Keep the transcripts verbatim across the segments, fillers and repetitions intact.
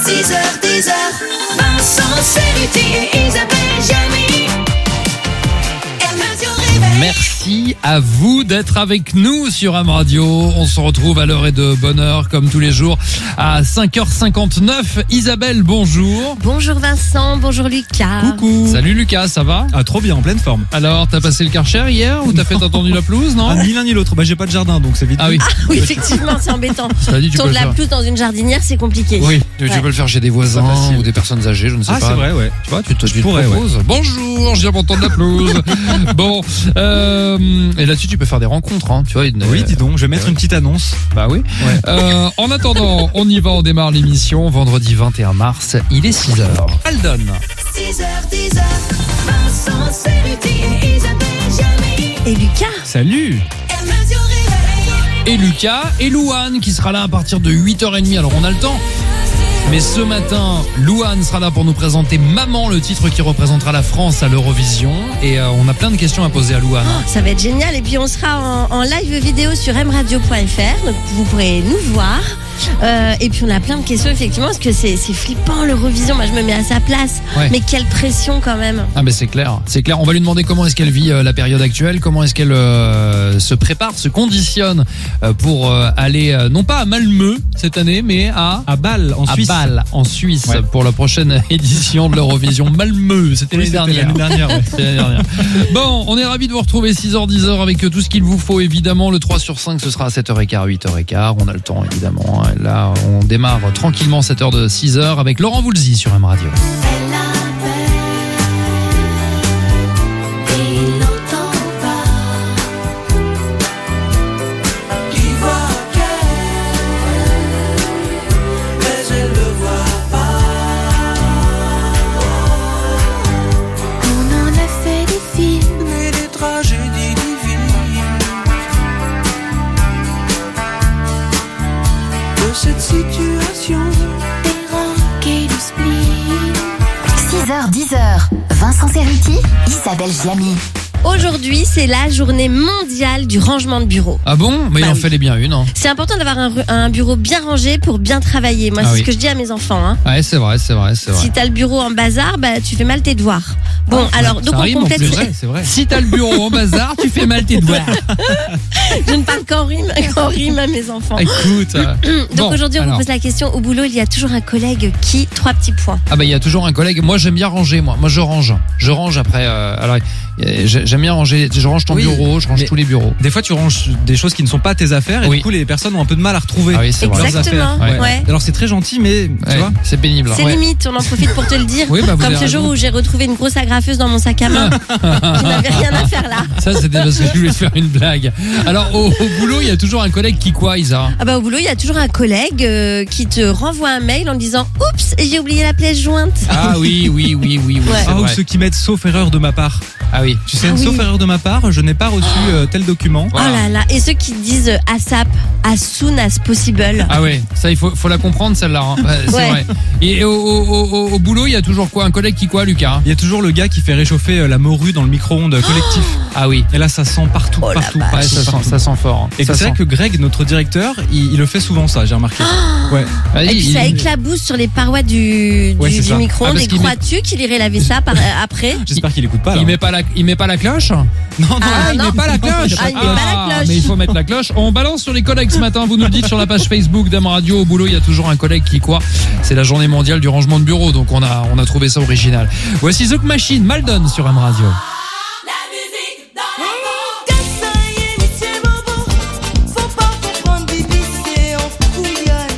six heures, dix heures, Vincent Cerruti et Isabelle Jamy. Merci à vous d'être avec nous sur M Radio. On se retrouve à l'heure et de bonne heure comme tous les jours à cinq heures cinquante-neuf. Isabelle, bonjour. Bonjour Vincent, bonjour Lucas. Coucou. Salut Lucas, ça va? Ah, trop bien, en pleine forme. Alors, t'as passé le Karcher hier ou t'as fait entendu la pelouse, non? Ah, ni l'un ni l'autre. Bah, j'ai pas de jardin, donc c'est vite. Ah oui. Ah oui, effectivement, c'est embêtant. Ça dit, tu peux Tourne le la faire. pelouse dans une jardinière, c'est compliqué. Oui, tu, tu Ouais. peux le faire chez des voisins Pas facile. ou des personnes âgées, je ne sais Ah, pas. c'est vrai, ouais. Tu vois, tu te, tu te pourrais, proposes. Bonjour, je viens pour entendre la pelouse. Bon, euh, et là-dessus, tu peux faire des rencontres, hein, tu vois. Une, Oui, dis donc, je vais mettre une petite annonce. Bah oui. Ouais. Euh, en attendant, on y va, on démarre l'émission. Vendredi vingt et un mars, il est six heures. Aldon. six heures, dix heures, Vincent Cerruti et Isabelle Jamy. Et Lucas? Salut. M Radio Réveil. Et Lucas et Louane qui sera là à partir de huit heures trente. Alors on a le temps. Mais ce matin, Louane sera là pour nous présenter Maman, le titre qui représentera la France à l'Eurovision. Et euh, on a plein de questions à poser à Louane. Oh, ça va être génial. Et puis on sera en, en live vidéo sur m radio point f r. Donc vous pourrez nous voir. Euh, et puis on a plein de questions effectivement parce que c'est, c'est flippant l'Eurovision. Moi je me mets à sa place. Ouais. Mais quelle pression quand même. Ah mais c'est clair, c'est clair. On va lui demander comment est-ce qu'elle vit euh, la période actuelle, comment est-ce qu'elle euh, se prépare, se conditionne euh, pour euh, aller euh, non pas à Malmö cette année, mais à À Bâle, en à Suisse. Bâle, en Suisse, Ouais. pour la prochaine édition de l'Eurovision. Malmö, c'était Oui, l'année c'était dernière. l'année dernière, ouais. C'était l'année dernière. Bon, on est ravis de vous retrouver six heures, dix heures avec tout ce qu'il vous faut évidemment. Le trois sur cinq, ce sera à sept heures quinze, huit heures quinze. On a le temps évidemment. Là, on démarre tranquillement cette heure de six heures avec Laurent Voulzy sur M Radio. Elle l'appelle et il n'entend pas. Il voit qu'elle, mais elle le voit pas. On en a fait des films et des tragédies divines. De cette situation, des rocs et du spleen. six heures, dix heures, Vincent Cerruti, Isabelle Jamy. Aujourd'hui c'est la journée mondiale du rangement de bureau. Ah bon? Mais Bah il en oui. fallait bien une. Hein. C'est important d'avoir un, ru- un bureau bien rangé pour bien travailler. Moi Ah c'est oui. ce que je dis à mes enfants. Hein. Ouais, c'est vrai, c'est vrai, c'est vrai. Si t'as le bureau en bazar, bah tu fais mal tes devoirs. Bon, Ah, alors ça donc on rime en complète. plus, C'est vrai, c'est vrai. Si t'as le bureau en bazar, tu fais mal tes doigts. Je ne parle qu'en rime, qu'en rime à mes enfants. Écoute. euh, Donc bon, aujourd'hui, on alors. vous pose la question. Au boulot, il y a toujours un collègue qui, trois petits points. Ah bah il y a toujours un collègue. Moi j'aime bien ranger. Moi, moi je range. Je range après. Euh, alors euh, j'ai- j'aime bien ranger. Je range ton Oui, bureau. Je range mais- tous les bureaux. Des fois, tu ranges des choses qui ne sont pas tes affaires et Oui. du coup, les personnes ont un peu de mal à retrouver Ah oui, c'est vrai. leurs Exactement. affaires. Ouais. Alors, c'est très gentil, mais tu Ouais, vois. c'est pénible. C'est Ouais. limite, on en profite pour te le dire. Oui, bah, vous Comme avez ce jour raison. où j'ai retrouvé une grosse agrafeuse dans mon sac à main qui n'avait rien à faire là. Ça c'était parce que je voulais faire une blague. Alors au, au boulot il y a toujours un collègue qui quoi, Isa? Ah bah au boulot, il y a toujours un collègue euh, qui te renvoie un mail en disant « Oups, j'ai oublié la pièce jointe Ah oui oui oui oui oui. Ouais. c'est Ah, ou vrai. ceux qui mettent sauf erreur de ma part. Ah oui. Tu sais, Ah oui. sauf erreur de ma part, je n'ai pas reçu euh, tel document. ». Voilà. Oh là là. Et ceux qui disent euh, ASAP, as soon as possible. Ah ouais, ça il faut, faut la comprendre celle-là. Hein. Ouais, c'est Ouais. vrai. Et au, au, au, au boulot il y a toujours quoi? Un collègue qui quoi, Lucas? Il y a toujours le gars qui fait réchauffer euh, la morue dans le micro-ondes collectif. Ah oui. Et là, ça sent partout, Oh la partout, vache. Ouais, partout, ça sent, partout. ça sent fort. hein. Et Ça c'est vrai sent. que Greg, notre directeur, il, il le fait souvent ça, j'ai remarqué. Ouais. Vas-y, Et puis ça il- éclabousse sur les parois du, du, Ouais, c'est du ça. Ah, micro-ondes. parce Et qu'il met- crois-tu qu'il irait laver ça par, euh, après? J'espère qu'il écoute pas. Là. Il met pas la, il met pas la cloche? Non, non, Ah, il non. met pas la cloche. Ah, il met pas la cloche. Mais il faut mettre la cloche. On balance sur les collègues ce matin. Vous nous le dites sur la page Facebook d'Am Radio. Au boulot, il y a toujours un collègue qui quoi? C'est la journée mondiale du rangement de bureau. Donc on a, on a trouvé ça original. Voici Zouk Machine, Maldon sur Am Radio. La musique dans la peau. Gassaille, Michel Bobo. Faut pas comprendre, Bibi, c'est en couillonne.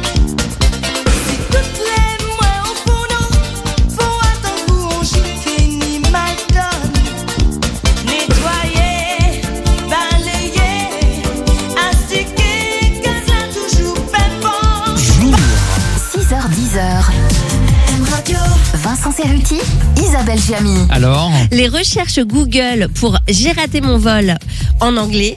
Si toutes les mois au fourneau, faut attendre vous en chiquer ni mal donne. Nettoyer, balayer, astiquer, gazin toujours pépon. six heures, dix heures, M Radio. Vincent Cerruti, Isabelle Jamy. Alors? Les recherches Google pour J'ai raté mon vol en anglais,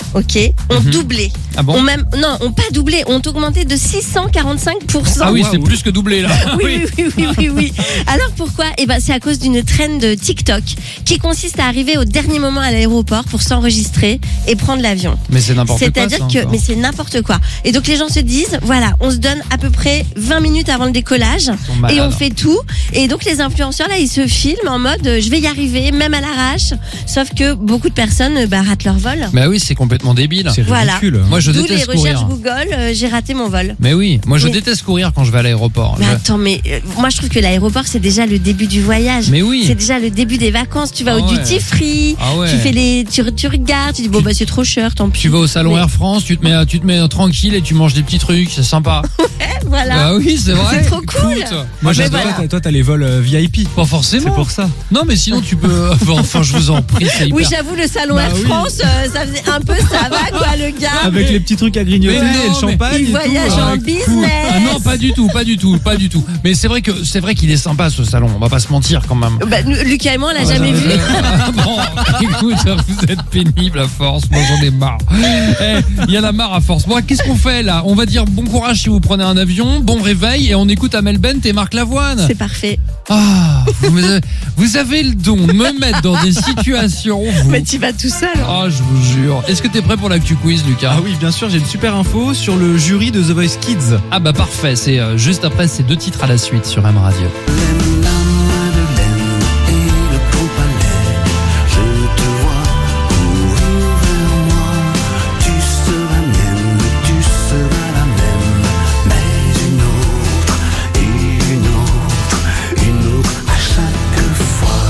ok, ont Mhm. doublé. Ah bon Ont même, non, ont pas doublé, ont augmenté de six cent quarante-cinq pour cent. Ah oui, c'est Waouh. plus que doublé là. Oui, oui, oui, oui, oui, oui. Alors pourquoi? Eh ben, c'est à cause d'une trend de TikTok qui consiste à arriver au dernier moment à l'aéroport pour s'enregistrer et prendre l'avion. Mais c'est n'importe quoi. C'est-à-dire ça, que, encore. mais c'est n'importe quoi. Et donc les gens se disent, voilà, on se donne à peu près vingt minutes avant le décollage sont et malades. on fait tout. Et donc les influenceurs là, ils se filment en mode, euh, je vais y arriver, même à l'arrache. Sauf que beaucoup de personnes euh, bah, ratent leur vol. Bah oui, c'est complètement débile. C'est Voilà. ridicule. Moi, je D'où les déteste recherches courir. Google, euh, j'ai raté mon vol. Mais oui, moi je Mais- déteste courir quand je vais à l'aéroport. Mais Je- attends, mais euh, moi je trouve que l'aéroport c'est déjà le début du voyage. Mais oui. C'est déjà le début des vacances. Tu vas Ah au ouais. duty free, Ah ouais. tu fais les, tu, tu regardes, tu dis bon bah c'est trop cher, tant pis. Tu vas au salon Mais- Air France, tu te mets, tu te mets tranquille et tu manges des petits trucs, c'est sympa. Voilà. Bah oui, c'est vrai. C'est trop cool. Écoute, Moi, moi Mais j'adore. voilà. Toi, t'as- toi, t'as les vols euh, V I P. pas C'est forcément. pour ça. Non, mais sinon tu peux. Enfin, je vous en prie, c'est hyper. Oui, j'avoue, le salon Bah Air oui. France, euh, ça faisait un peu ça va quoi, le gars. Avec les petits trucs à grignoter Mais non, et le mais- champagne. Il et voyage tout, en ouais. business. Ah non, pas du tout, pas du tout, pas du tout. Mais c'est vrai que c'est vrai qu'il est sympa ce salon. On va pas se mentir quand même. Bah, nous, Lucas et moi, on l'a jamais Euh, vu. euh, bon, écoute, vous êtes pénible à force. Moi, j'en ai marre. Eh, il y en a marre à force. Bon, qu'est-ce qu'on fait là? On va dire bon courage si vous prenez un avion, bon réveil et on écoute Amel Bent et Marc Lavoine. C'est parfait. Ah, vous avez, vous avez le don de me mettre dans des situations. Vous... Mais tu vas tout seul. Ah, je vous jure. Est-ce que t'es prêt pour l'actu quiz, Lucas? Ah oui, bien sûr, j'ai une super info sur le jury de The Voice Kids. Ah bah parfait. C'est euh, juste après ces deux titres à la suite sur M Radio. La Madeleine et le pot palais, je te vois courir vers moi. Tu seras mienne, tu seras la même, mais une autre, et une autre, une autre à chaque fois.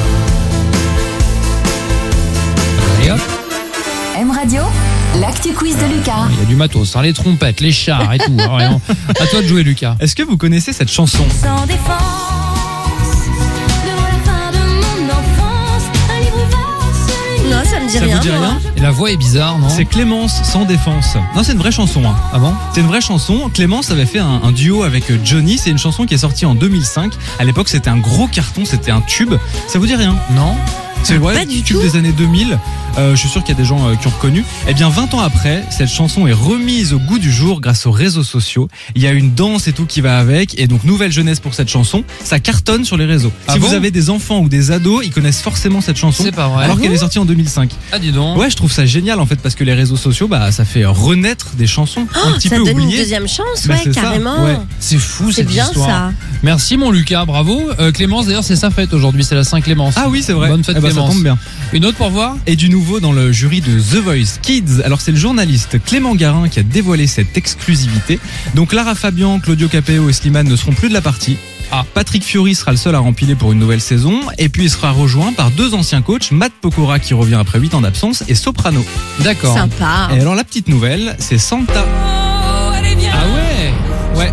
Allez hop. M Radio, l'actu quiz de Lucas. Il y a du matos, hein, les trompettes, les chars et tout. hein, vraiment. À toi de jouer, Lucas. Est-ce que vous connaissez cette chanson? Sans défense, devant la fin de mon enfance, un livre ouvert sur une Non, ça me dit Ça rien. vous dit moi. rien? Et la voix est bizarre, non? C'est Clémence sans défense. Non, c'est une vraie chanson. Hein. Ah bon? C'est une vraie chanson. Clémence avait fait un, un duo avec Johnny. C'est une chanson qui est sortie en deux mille cinq. À l'époque, c'était un gros carton, c'était un tube. Ça vous dit rien? Non? C'est ouais, Pas du tube tout. des années deux mille. Euh, je suis sûr qu'il y a des gens euh, qui ont reconnu. Eh bien, vingt ans après, cette chanson est remise au goût du jour grâce aux réseaux sociaux. Il y a une danse et tout qui va avec. Et donc, nouvelle jeunesse pour cette chanson. Ça cartonne sur les réseaux. Ah si bon vous avez des enfants ou des ados, ils connaissent forcément cette chanson. C'est pas vrai. Alors qu'elle est sortie en deux mille cinq. Ah, dis donc. Ouais, je trouve ça génial en fait parce que les réseaux sociaux, bah, ça fait renaître des chansons un petit Ça peu donne une oubliées. deuxième chance, Bah, ouais, c'est ça, carrément. ouais. C'est fou C'est cette bien histoire. ça. Merci mon Lucas, bravo. Euh, Clémence, d'ailleurs, c'est sa fête aujourd'hui, c'est la Saint-Clémence. Ah oui, c'est vrai. Bonne fête Eh ben, ça Clémence. tombe bien. Une autre pour voir? Et du nouveau dans le jury de The Voice Kids. Alors c'est le journaliste Clément Garin qui a dévoilé cette exclusivité. Donc Lara Fabian, Claudio Capeo et Slimane ne seront plus de la partie. Ah. Patrick Fiori sera le seul à rempiler pour une nouvelle saison. Et puis il sera rejoint par deux anciens coachs, Matt Pokora qui revient après huit ans d'absence et Soprano. D'accord. Sympa. Et alors la petite nouvelle, c'est Santa. Ah ouais? Ouais.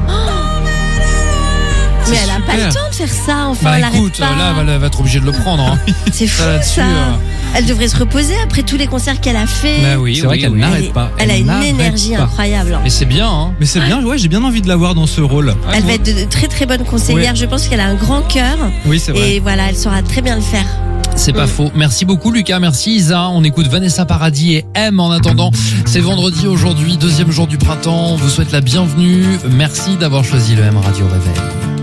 Mais elle a pas super. le temps de faire ça, enfin, Bah elle arrête écoute, pas. là, elle va- elle va être obligée de le prendre. Hein. C'est fou Ça là-dessus. ça. euh, Elle devrait se reposer après tous les concerts qu'elle a fait. Bah oui, C'est vrai oui, qu'elle oui. n'arrête elle, est- pas. elle a une n'arrête énergie pas. incroyable. Mais c'est bien, hein. Mais c'est bien, ouais, j'ai bien envie de la voir dans ce rôle. Ah, Elle bon. va être de très très bonne conseillère. Je pense qu'elle a un grand cœur. Oui, c'est vrai. Et voilà, elle saura très bien le faire. C'est pas Mm. faux. Merci beaucoup Lucas, merci Isa. On écoute Vanessa Paradis et M en attendant. C'est vendredi aujourd'hui, deuxième jour du printemps. On vous souhaite la bienvenue. Merci d'avoir choisi le M Radio Réveil.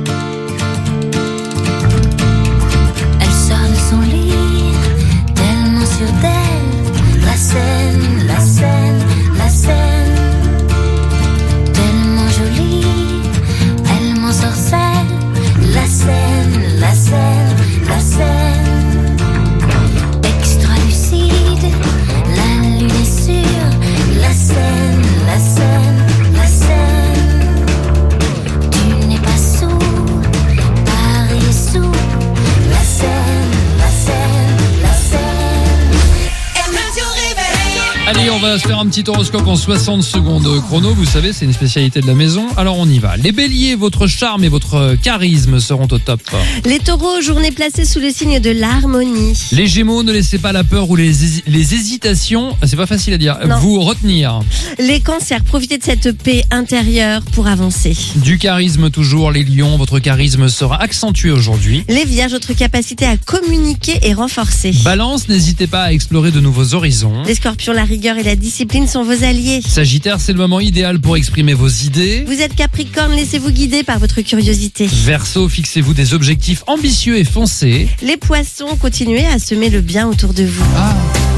Elle sort de son lit, tellement sûre d'elle. La scène, la scène, la scène. Tellement jolie, elle m'ensorcelle. La scène, la scène, la scène. Extra lucide, la lune est sûre. La scène, la scène, la scène. Tu n'es pas sourd, Paris est sourd. La scène, la scène, la scène. M Radio Réveil. Allez, on va se faire un petit horoscope en soixante secondes chrono. Vous savez, c'est une spécialité de la maison. Alors on y va. Les béliers, votre charme et votre charisme seront au top. Les taureaux, journée placée sous le signe de l'harmonie. Les gémeaux, ne laissez pas la peur ou les, hési- les hésitations, c'est pas facile à dire, Non. vous retenir. Les cancers, profitez de cette paix intérieure pour avancer. Du charisme toujours, les lions, votre charisme sera accentué aujourd'hui. Les vierges, votre capacité à communiquer est renforcée. Balance, n'hésitez pas à explorer de nouveaux horizons. Les scorpions, la rigueur et la la discipline sont vos alliés. Sagittaire, c'est le moment idéal pour exprimer vos idées. Vous êtes Capricorne, laissez-vous guider par votre curiosité. Verseau, fixez-vous des objectifs ambitieux et foncez. Les Poissons, continuez à semer le bien autour de vous. Ah.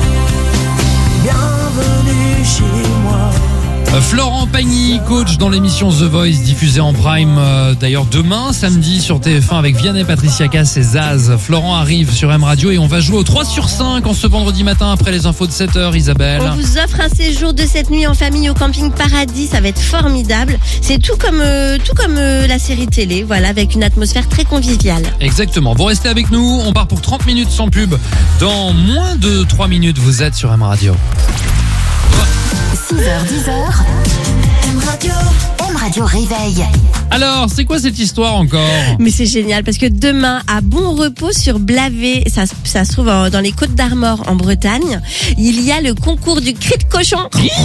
Bienvenue chez moi. Euh, Florent Pagny, coach dans l'émission The Voice, diffusée en prime euh, d'ailleurs demain, samedi sur T F un avec Vianney, Patricia Cass et Zaz. Florent arrive sur M Radio et on va jouer au trois sur cinq en ce vendredi matin après les infos de sept heures, Isabelle. On vous offre un séjour de cette nuit en famille au camping Paradis, ça va être formidable. C'est tout comme, euh, tout comme euh, la série télé, voilà, avec une atmosphère très conviviale. Exactement, vous restez avec nous, on part pour trente minutes sans pub. Dans moins de trois minutes, vous êtes sur M Radio. six heures, dix heures. M Radio. M Radio réveille. Alors, c'est quoi cette histoire encore? Mais c'est génial parce que demain, à Bon Repos sur Blavet, ça, ça se trouve dans les Côtes d'Armor en Bretagne, il y a le concours du cri de cochon.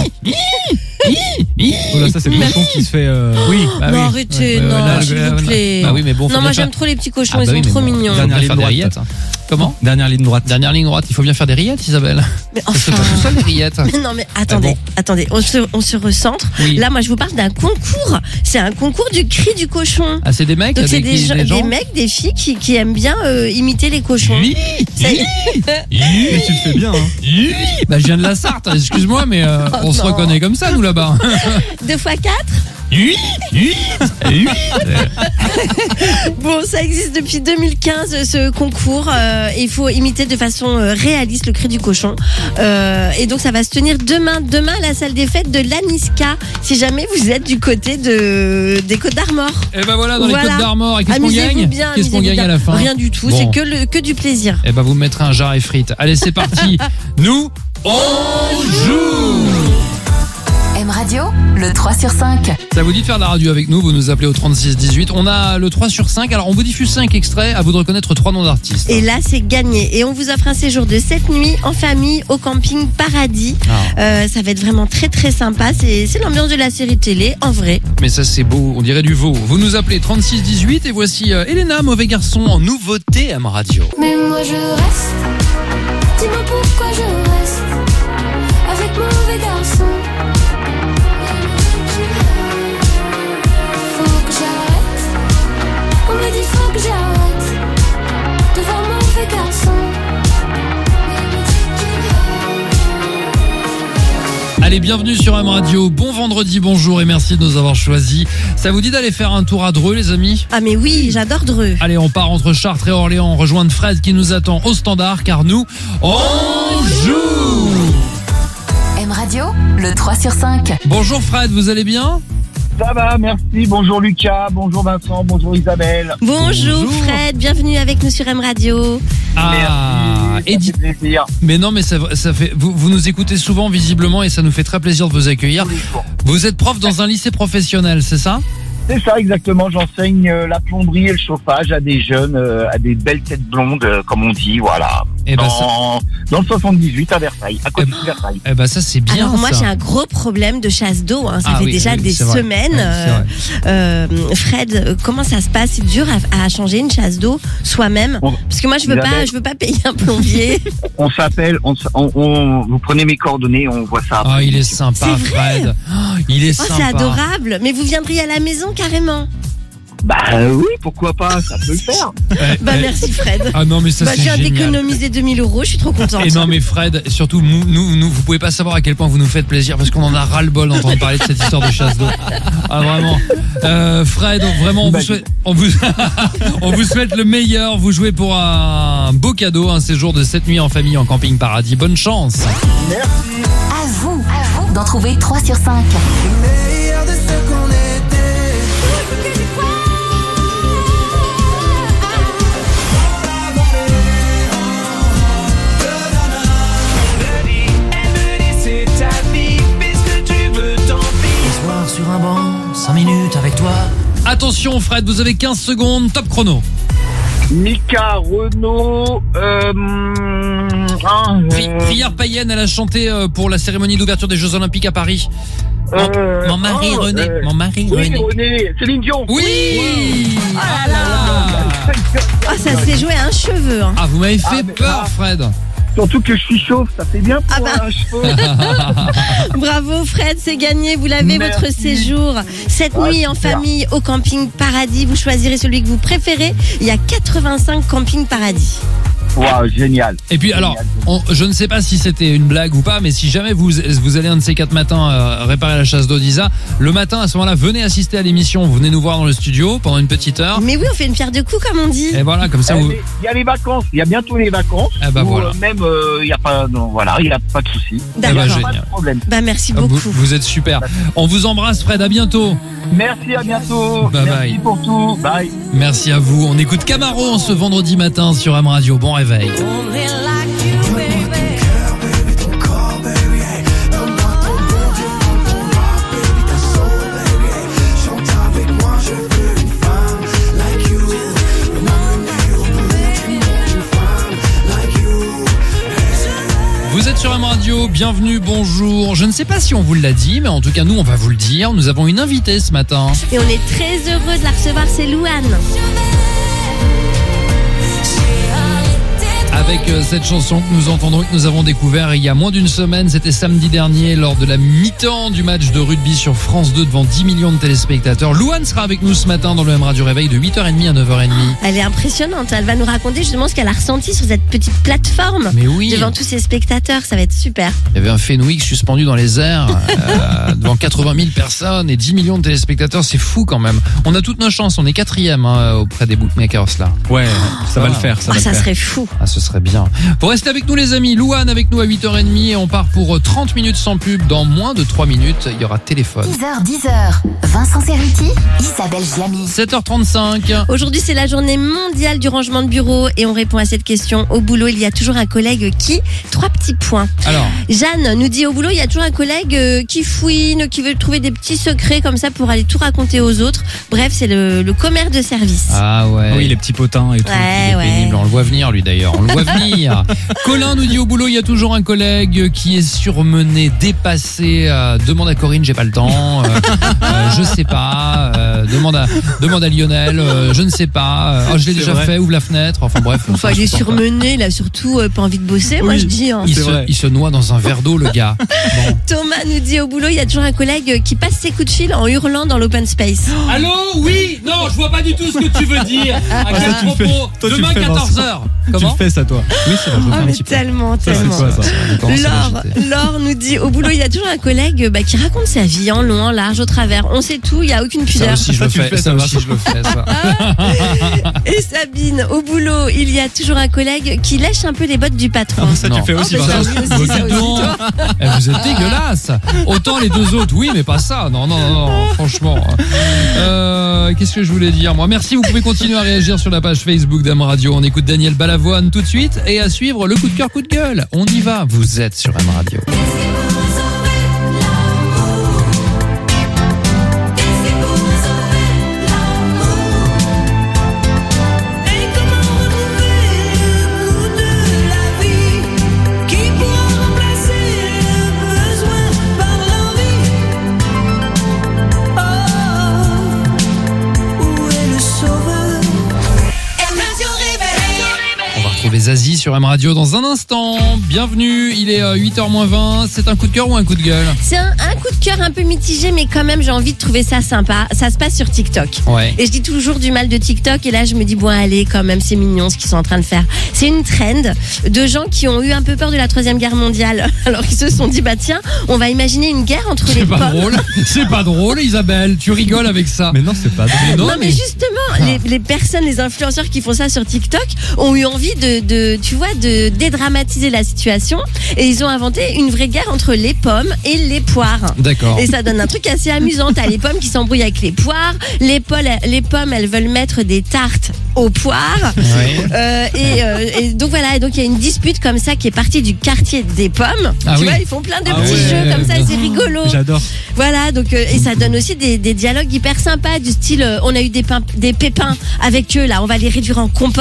Oh là, ça c'est le cochon qui se fait. Euh... Oui, bah non, oui. arrêtez, Ouais, ouais, non, là, s'il le- vous plaît. Bah oui, mais bon, faut non, bien moi faire- j'aime trop les petits cochons, Ah bah ils sont oui, mais trop bon, mignons. faut Dernière bien ligne faire des droite. rillettes. Comment? Dernière ligne droite. Dernière ligne droite, il faut bien faire des rillettes, Isabelle. Mais Ça se fait enfin. pas tout seul, les rillettes. Mais non, mais attendez, Ah attendez, on se, on se recentre. Oui. Là, moi, je vous parle d'un concours. C'est un concours du cri du cochon. Ah, c'est des mecs, Donc, c'est des, des, qui- gens- des gens des mecs, des filles qui, qui aiment bien euh, imiter les cochons. Oui, Ça- oui, Mais tu le fais bien, hein. oui. Bah, je viens de la Sarthe, excuse-moi, mais euh, Oh, on se non. reconnaît comme ça, nous, là-bas. Deux fois quatre. Oui, oui, oui. Bon, ça existe depuis deux mille quinze, ce concours. Euh, il faut imiter de façon euh, réaliste le cri du cochon. Euh, et donc, ça va se tenir demain, demain à la salle des fêtes de l'Aniska, si jamais vous êtes du côté de, des Côtes d'Armor. Et ben voilà, dans les Voilà. Côtes d'Armor. Et qu'est-ce qu'on Amusez-vous gagne? bien. Qu'est-ce qu'on amusez-vous gagne à bien. la fin? Rien du tout, Bon. c'est que, le, que du plaisir. Eh ben, vous me mettrez un jarre et frites. Allez, c'est parti. Nous, on joue. M Radio, le trois sur cinq. Ça vous dit de faire de la radio avec nous, vous nous appelez au trente-six dix-huit. On a le trois sur cinq. Alors, on vous diffuse cinq extraits. À vous de reconnaître trois noms d'artistes. Et là, c'est gagné. Et on vous offre un séjour de sept nuits en famille au camping Paradis. Ah. Euh, ça va être vraiment très très sympa. C'est, c'est l'ambiance de la série télé, en vrai. Mais ça, c'est beau. On dirait du veau. Vous nous appelez trente-six dix-huit. Et voici euh, Elena, mauvais garçon, en nouveauté M Radio. Mais moi je reste. Dis-moi pourquoi je reste avec mauvais garçon. Faut que j'arrête. On me dit faut que j'arrête de voir mauvais garçon. Allez, bienvenue sur M Radio. Bon vendredi, bonjour et merci de nous avoir choisis. Ça vous dit d'aller faire un tour à Dreux, les amis? Ah mais oui, j'adore Dreux. Allez, on part entre Chartres et Orléans, rejoindre Fred qui nous attend au standard, car nous, on joue. M Radio, le trois sur cinq. Bonjour Fred, vous allez bien? Ça va, merci. Bonjour Lucas, bonjour Vincent, bonjour Isabelle. Bonjour, Bonjour. Fred, bienvenue avec nous sur M Radio. Ah, Merci, et ça dites- fait plaisir. mais non, mais ça, ça fait, vous, vous nous écoutez souvent visiblement et ça nous fait très plaisir de vous accueillir. Tous les jours. Vous êtes prof dans un lycée professionnel, c'est ça? C'est ça exactement, j'enseigne euh, la plomberie et le chauffage à des jeunes, euh, à des belles têtes blondes, euh, comme on dit, voilà. Eh ben, dans, dans le soixante-dix-huit à Versailles, à côté de Versailles. Eh ben ça c'est bien. Alors moi ça. j'ai un gros problème de chasse d'eau, hein. ça Ah fait oui, déjà oui, des c'est vrai. semaines. Ouais, c'est vrai. Euh, euh, Fred, euh, comment ça se passe? C'est dur à, à changer une chasse d'eau soi-même? Bon, Parce que moi je veux pas, Isabelle. je veux pas payer un plombier. On s'appelle, on, s- on, on- vous prenez mes coordonnées, on voit ça après. Ah, il est sympa, C'est vrai. Fred. Oh, il est Oh, sympa. c'est adorable. Mais vous viendriez à la maison carrément. Bah euh, oui, pourquoi pas, ça peut le faire. Eh, Bah eh, merci Fred. Ah non, mais ça Bah, je c'est viens génial. d'économiser deux mille euros, je suis trop contente. Et non mais Fred, surtout nous, nous, nous, vous pouvez pas savoir à quel point vous nous faites plaisir parce qu'on en a ras le bol d'entendre parler de cette histoire de chasse d'eau. Ah vraiment. Euh, Fred, vraiment on vous souhaite, on vous, on vous souhaite le meilleur. Vous jouez pour un beau cadeau, un séjour de sept nuits en famille en camping Paradis. Bonne chance. Merci. À vous, à vous d'en trouver trois sur cinq. Meilleur de ce qu'on était. Soir sur un banc, cinq minutes avec toi. Attention Fred, vous avez quinze secondes, top chrono. Mika, Renaud, euh, ah, Pri- euh, prière païenne, elle a chanté euh, pour la cérémonie d'ouverture des Jeux Olympiques à Paris. euh, Mon mari oh, René, euh, mon mari oui, René. René, Céline Dion. Oui. Ah là là. Oh, ça s'est joué à un cheveu. Hein. Ah, vous m'avez fait Ah, mais- peur, ah. Fred. Surtout que je suis chauve, ça fait bien pour Ah bah. un cheveu. Bravo Fred, c'est gagné. Vous l'avez, Merci. votre séjour. Cette Ah, nuit en super. famille au camping Paradis. Vous choisirez celui que vous préférez. Il y a quatre-vingt-cinq campings Paradis. Waouh, génial. Et puis alors, on- je ne sais pas si c'était une blague ou pas, mais si jamais vous, vous allez un de ces quatre matins euh, réparer la chasse d'Odiza, le matin à ce moment-là, venez assister à l'émission, vous venez nous voir dans le studio pendant une petite heure. Mais oui, on fait une pierre de coups comme on dit. Et voilà, comme ça Eh, vous... mais Il y a les vacances, il y a bientôt les vacances. Eh ben où, voilà. euh, même, euh, il y a pas, non, voilà, il y a pas de souci. Eh ben, D'accord. Pas génial. de problème. Bah merci Vous, beaucoup. vous êtes super. On vous embrasse Fred, à bientôt. Merci, à bientôt. Bye Merci bye. pour tout. Bye. Merci à vous. On écoute Camaro en ce vendredi matin sur M Radio. Bon réveil. Vous êtes sur M Radio, bienvenue, bonjour. Je ne sais pas si on vous l'a dit, mais en tout cas nous on va vous le dire. Nous avons une invitée ce matin. Et on est très heureux de la recevoir, c'est Louane. Avec euh, cette chanson que nous entendons, que nous avons découvert il y a moins d'une semaine, c'était samedi dernier lors de la mi-temps du match de rugby sur France deux devant dix millions de téléspectateurs. Louane sera avec nous ce matin dans le M Radio Réveil de huit heures trente à neuf heures trente. Elle est impressionnante. Elle va nous raconter justement ce qu'elle a ressenti sur cette petite plateforme Mais oui, devant tous ses spectateurs. Ça va être super. il y avait un Fenwick suspendu dans les airs euh, devant quatre-vingt mille personnes et dix millions de téléspectateurs, c'est fou quand même. On a toutes nos chances, on est quatrième hein, auprès des bookmakers là. Ouais, ça va Ah. le faire. Ça Ah, va ça le faire. serait fou. Ah, ce serait bien. Pour rester avec nous les amis, Louane avec nous à huit heures trente et on part pour trente minutes sans pub. Dans moins de trois minutes, il y aura téléphone. six heures, dix heures. Vincent Cerruti, Isabelle Giamy. sept heures trente-cinq. Aujourd'hui, c'est la journée mondiale du rangement de bureau et on répond à cette question. Au boulot, il y a toujours un collègue qui... Trois petits points. Alors, Jeanne nous dit au boulot, il y a toujours un collègue euh, qui fouine, qui veut trouver des petits secrets comme ça pour aller tout raconter aux autres. Bref, c'est le, le commerce de service. ah ouais. Oui, les petits potins et tout. Ouais, Il est ouais. pénible, on le voit venir lui d'ailleurs, on le voit venir. Colin nous dit au boulot, il y a toujours un collègue qui est surmené, dépassé. Euh, demande à Corinne, j'ai pas le temps. Euh, euh, je sais pas. Euh, demande à demande à Lionel, euh, je ne sais pas. Euh, oh, je l'ai C'est déjà vrai. fait, ouvre la fenêtre. Enfin bref. Enfin, ça, il est je supporte surmené, il a surtout euh, pas envie de bosser, moi Oui. je dis. hein. pas. Il C'est se, vrai. il se noie dans un verre d'eau, le gars. Bon. Thomas nous dit au boulot, il y a toujours un collègue qui passe ses coups de fil en hurlant dans l'open space. Allô, oui, non, je vois pas du tout ce que tu veux dire. À Ah, ça, tu le fais. Toi, tu le Demain fais, Vincent. quatorze heures. Tu Comment le fais ça, toi. Oui, c'est vrai, je le fais Oh, un mais petit peu. tellement, Ça, c'est tellement. quoi, ça On commence à Laure, m'agiter. Laure nous dit au boulot, il y a toujours un collègue bah, qui raconte sa vie en long, en large, au travers. On sait tout, il n'y a aucune Ça pudeur. aussi je Ça, le tu le fais. fais, Ça ça, aussi Vincent. je le fais. Ça. Et Sabine, au boulot, il y a toujours un collègue qui lèche un peu les bottes du patron. Ah, ça, tu Non. fais aussi, Oh, bah, Vincent. ça, oui, Bah, aussi, ça dis aussi, donc. toi. Eh, vous êtes dégueulasse. Autant les deux autres, oui, mais pas ça. Non, non, non, non, franchement. Euh, Qu'est-ce que je voulais dire, moi? Merci, vous pouvez continuer à réagir sur la page Facebook d'Am Radio. On écoute Daniel Balavoine tout de suite et à suivre le coup de cœur, coup de gueule. On y va, vous êtes sur M Radio. On va retrouver Zazie sur M Radio dans un instant. Bienvenue, il est euh, huit heures moins vingt. C'est un coup de cœur ou un coup de gueule? C'est un, un coup de cœur un peu mitigé, mais quand même, j'ai envie de trouver ça sympa. Ça se passe sur TikTok. Ouais. Et je dis toujours du mal de TikTok, et là, je me dis, bon, allez, quand même, c'est mignon ce qu'ils sont en train de faire. C'est une trend de gens qui ont eu un peu peur de la Troisième Guerre mondiale. Alors, ils se sont dit, bah tiens, on va imaginer une guerre entre les C'est pas pommes. drôle. C'est pas drôle, Isabelle. Tu rigoles avec ça. Mais non, c'est pas drôle. non, Non, mais mais- justement, les, les personnes, les influenceurs qui font ça sur TikTok ont eu envie de, de, tu vois, de dédramatiser la situation, et ils ont inventé une vraie guerre entre les pommes et les poires. D'accord. Et ça donne un truc assez amusant. T'as les pommes qui s'embrouillent avec les poires, les, poles- les pommes, elles veulent mettre des tartes aux poires. Ouais. Euh, et, euh, et donc voilà, et donc il y a une dispute comme ça qui est partie du quartier des pommes. Ah tu oui. vois, ils font plein de Ah petits ouais. jeux comme ça, et c'est rigolo. J'adore. Voilà, donc euh, et ça donne aussi des, des dialogues hyper sympas du style euh, on a eu des, pain- des pépins avec eux là, on va les réduire en compote.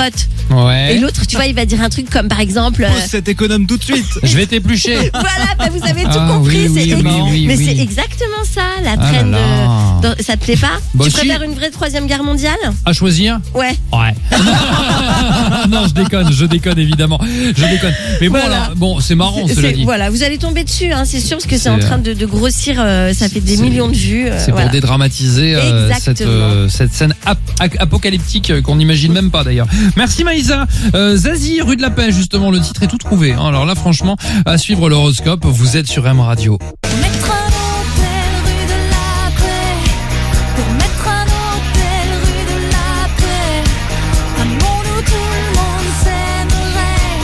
Ouais. Et l'autre, tu vois, il va dire un truc comme par exemple. euh, Pose cet économe tout de suite. Je vais t'éplucher. Voilà, bah, vous avez tout Ah, compris. oui, c'est oui, oui, oui, mais oui. c'est exactement ça, la Ah là traîne là. de. dans- Ça te plaît pas Bah, Tu si. préfères une vraie troisième guerre mondiale? À choisir? Ouais. Ouais. Non, je déconne, je déconne évidemment. Je déconne. Mais bon, Voilà. alors, bon, c'est marrant, C'est- cela c'est- dit. Voilà, vous allez tomber dessus, hein, c'est sûr, parce que c'est C'est, en train de, de grossir. euh, ça fait des c'est- millions de vues. euh, C'est voilà. pour dédramatiser euh, cette, Exactement. euh, cette scène ap- ap- apocalyptique euh, qu'on n'imagine même pas d'ailleurs. Merci Maïsa. Euh, Zazie, rue de la Paix, justement, le titre est tout trouvé. Hein. Alors là, franchement, à suivre l'horoscope, vous êtes sur M Radio. Mettre un hôtel rue de la Paix. Pour mettre un hôtel rue de la Paix. Un monde où tout le monde s'aimerait.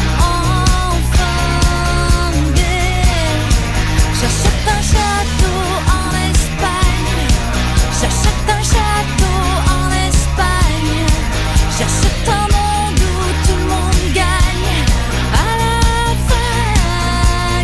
Enfin gay. J'achète un château en Espagne. J'achète un château en Espagne. J'achète un monde où tout le monde gagne. À la fin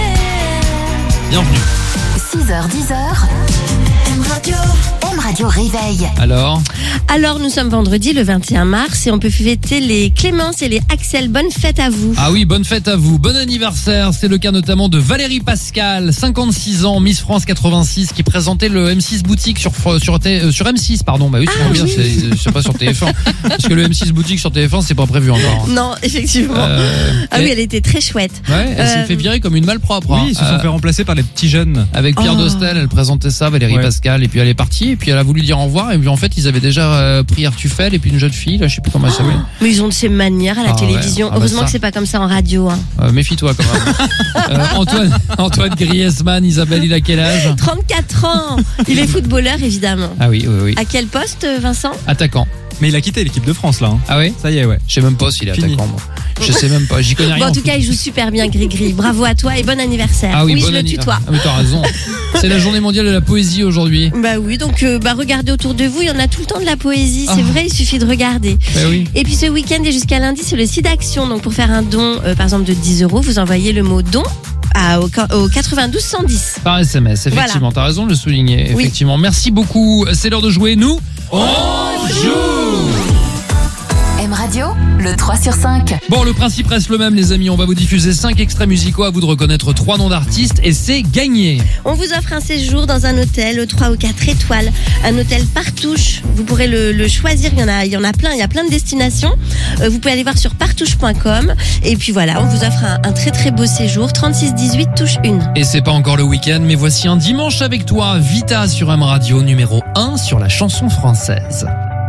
gay. Bienvenue. six heures dix heures. M Radio. M Radio réveil. Alors, Alors, nous sommes vendredi le vingt et un mars et on peut fêter les Clémence et les Axel. Bonne fête à vous. ah oui, bonne fête à vous, bon anniversaire. C'est le cas notamment de Valérie Pascal, cinquante-six ans, Miss France quatre-vingt-six, qui présentait le M six boutique sur sur, T- euh, sur M six, pardon. Bah oui, c'est Ah bien, oui. c'est c'est pas sur T F un, parce que le M six boutique sur T F un, c'est pas prévu encore. Non, effectivement. Euh, ah oui, et- elle était très chouette. Ouais, elle s'est Euh, fait virer comme une malpropre. Oui, hein. ils se sont Euh, fait remplacer par les petits jeunes. Avec Pierre Oh. Dostel, elle présentait ça, Valérie Ouais. Pascal, et puis elle est partie, et puis elle a voulu dire au revoir, et puis en fait ils avaient déjà euh, pris Artufel et puis une jeune fille, là je sais plus comment elle s'appelle. Mais ils ont de ces manières à la Ah ouais. télévision. Ah bah Heureusement ça. que c'est pas comme ça en radio. Hein. Euh, méfie-toi quand même. Euh, Antoine, Antoine Griezmann, Isabelle, il a quel âge? trente-quatre ans. Il est footballeur, évidemment. Ah oui, oui, oui. À quel poste, Vincent? Attaquant. Mais il a quitté l'équipe de France là. hein. Ah oui? Ça y est, ouais. Je sais même pas s'il est Fini. attaquant. Moi. Je sais même pas, j'y connais rien. Bon, en tout foot. cas, il joue super bien, Gris-Gris. Bravo à toi et bon anniversaire. Ah oui, je bon le anni- tutoie. Ah mais t'as raison. C'est la journée mondiale de la poésie aujourd'hui. Bah oui, donc euh, bah regardez autour de vous, il y en a tout le temps de la poésie, c'est Ah. vrai, il suffit de regarder. Bah oui. Et puis ce week-end et jusqu'à lundi, c'est le site d'action. Donc pour faire un don, euh, par exemple de dix euros, vous envoyez le mot don à, au, au quatre-vingt-douze cent dix. Par S M S, effectivement, t'as raison de le souligner. Oui. Effectivement, merci beaucoup. C'est l'heure de jouer. Nous, on joue. M Radio, le trois sur cinq. Bon, le principe reste le même, les amis. On va vous diffuser cinq extraits musicaux, à vous de reconnaître trois noms d'artistes, et c'est gagné. On vous offre un séjour dans un hôtel trois ou quatre étoiles, un hôtel Partouche. Vous pourrez le, le choisir, il y en a, il y en a plein, il y a plein de destinations. Euh, vous pouvez aller voir sur partouche point com. Et puis voilà, on vous offre un, un très très beau séjour, trente-six dix-huit touche un. Et c'est pas encore le week-end, mais voici un dimanche avec toi, Vita sur M Radio, numéro un sur la chanson française.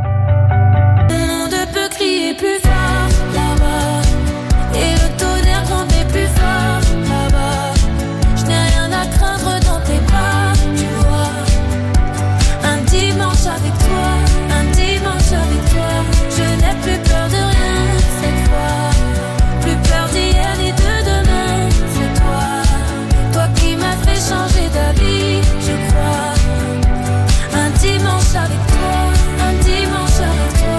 Le monde peut crier plus fort là-bas. Et le tonnerre gronder plus fort là-bas. Je n'ai rien à craindre dans tes bras, tu vois. Un dimanche avec toi, un dimanche avec toi. Je n'ai plus peur de rien cette fois. Plus peur d'hier ni de demain, c'est toi. Toi qui m'as fait changer d'avis, je crois. Un dimanche avec toi, un dimanche avec toi.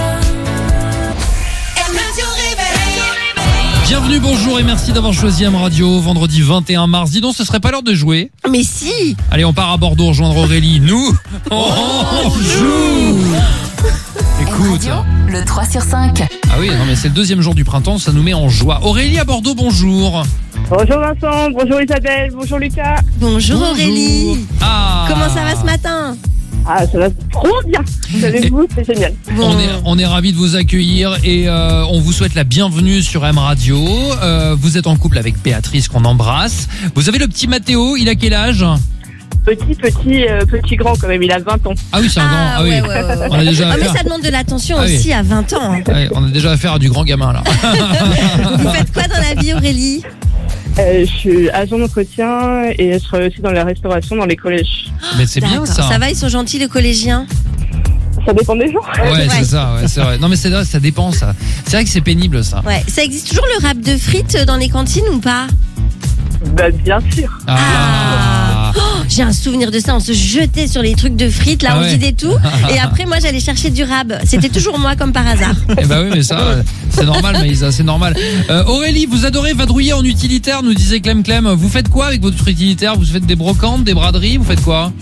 Bienvenue, bonjour et merci d'avoir choisi M Radio, vendredi vingt et un mars. Dis donc, ce serait pas l'heure de jouer? Mais si. Allez, on part à Bordeaux rejoindre Aurélie. Nous, on joue. M Écoute. Radio, le trois sur cinq. Ah oui, non mais c'est le deuxième jour du printemps, ça nous met en joie. Aurélie à Bordeaux, bonjour. Bonjour Vincent, bonjour Isabelle, bonjour Lucas. Bonjour, Aurélie. Ah. Comment ça va ce matin? Ah, ça va trop bien. Savez-vous, c'est génial. Bon. On est, on est ravis de vous accueillir et euh, on vous souhaite la bienvenue sur M Radio. Euh, vous êtes en couple avec Béatrice qu'on embrasse. Vous avez le petit Mathéo, il a quel âge? Petit, petit, euh, petit grand quand même, il a vingt ans. Ah oui, c'est un grand. Ah, Ah oui. ouais, ouais, ouais, ouais. On a déjà Ah, mais affaire. ça demande de l'attention Ah oui. aussi à vingt ans. hein. Ouais, on a déjà affaire à du grand gamin là. Vous faites quoi dans la vie, Aurélie? Euh, je suis agent d'entretien et je travaille aussi dans la restauration dans les collèges. Mais c'est bien D'accord. ça. Ça va, ils sont gentils les collégiens? Ça dépend des jours. Ouais, Ouais. c'est ça, ouais, c'est vrai. Non mais c'est vrai, ça dépend ça. C'est vrai que c'est pénible ça. Ouais. Ça existe toujours le rap de frites dans les cantines ou pas? Bah, bien sûr. Ah. Oh, j'ai un souvenir de ça, on se jetait sur les trucs de frites, là Ah on ouais. vidait tout. Et après moi j'allais chercher du rab. C'était toujours moi comme par hasard. Eh bah oui, mais ça, euh, c'est normal, Maïsa, c'est normal. Euh, Aurélie, vous adorez vadrouiller en utilitaire, nous disait Clem Clem. Vous faites quoi avec votre utilitaire? Vous faites des brocantes, des braderies, vous faites quoi?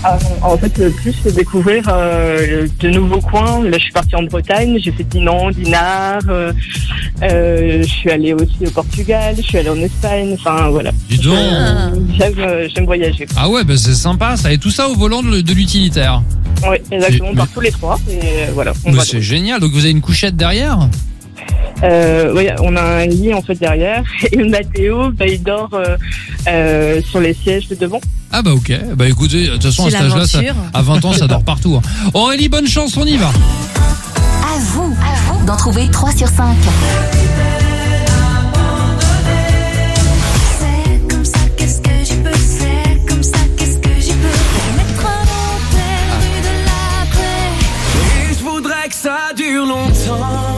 Ah, en fait, euh, plus découvrir euh, de nouveaux coins. Là, je suis partie en Bretagne, j'ai fait Dinan, Dinard. Euh, euh, je suis allée aussi au Portugal, je suis allée en Espagne. Enfin, voilà. Dis donc. Euh, j'aime, euh, j'aime voyager. Ah ouais, bah c'est sympa ça. Et tout ça au volant de, de l'utilitaire. Oui, exactement. On C'est- part tous les trois. Et euh, voilà. On Bah, va c'est génial. Donc vous avez une couchette derrière? Euh, oui, on a un lit en fait derrière et Mathéo, bah, il dort euh, euh, sur les sièges de devant. Ah bah ok. Bah écoutez, de toute façon à C'est cet âge-là, ça- l'aventure. à vingt ans, ça dort partout. hein. Aurélie, bonne chance, on y va. À vous, à vous d'en trouver trois sur cinq. C'est comme ça, qu'est-ce que j'y peux? C'est comme ça, qu'est-ce que j'y peux? Mettre un nom perdu de l'après. Et je voudrais que ça dure longtemps.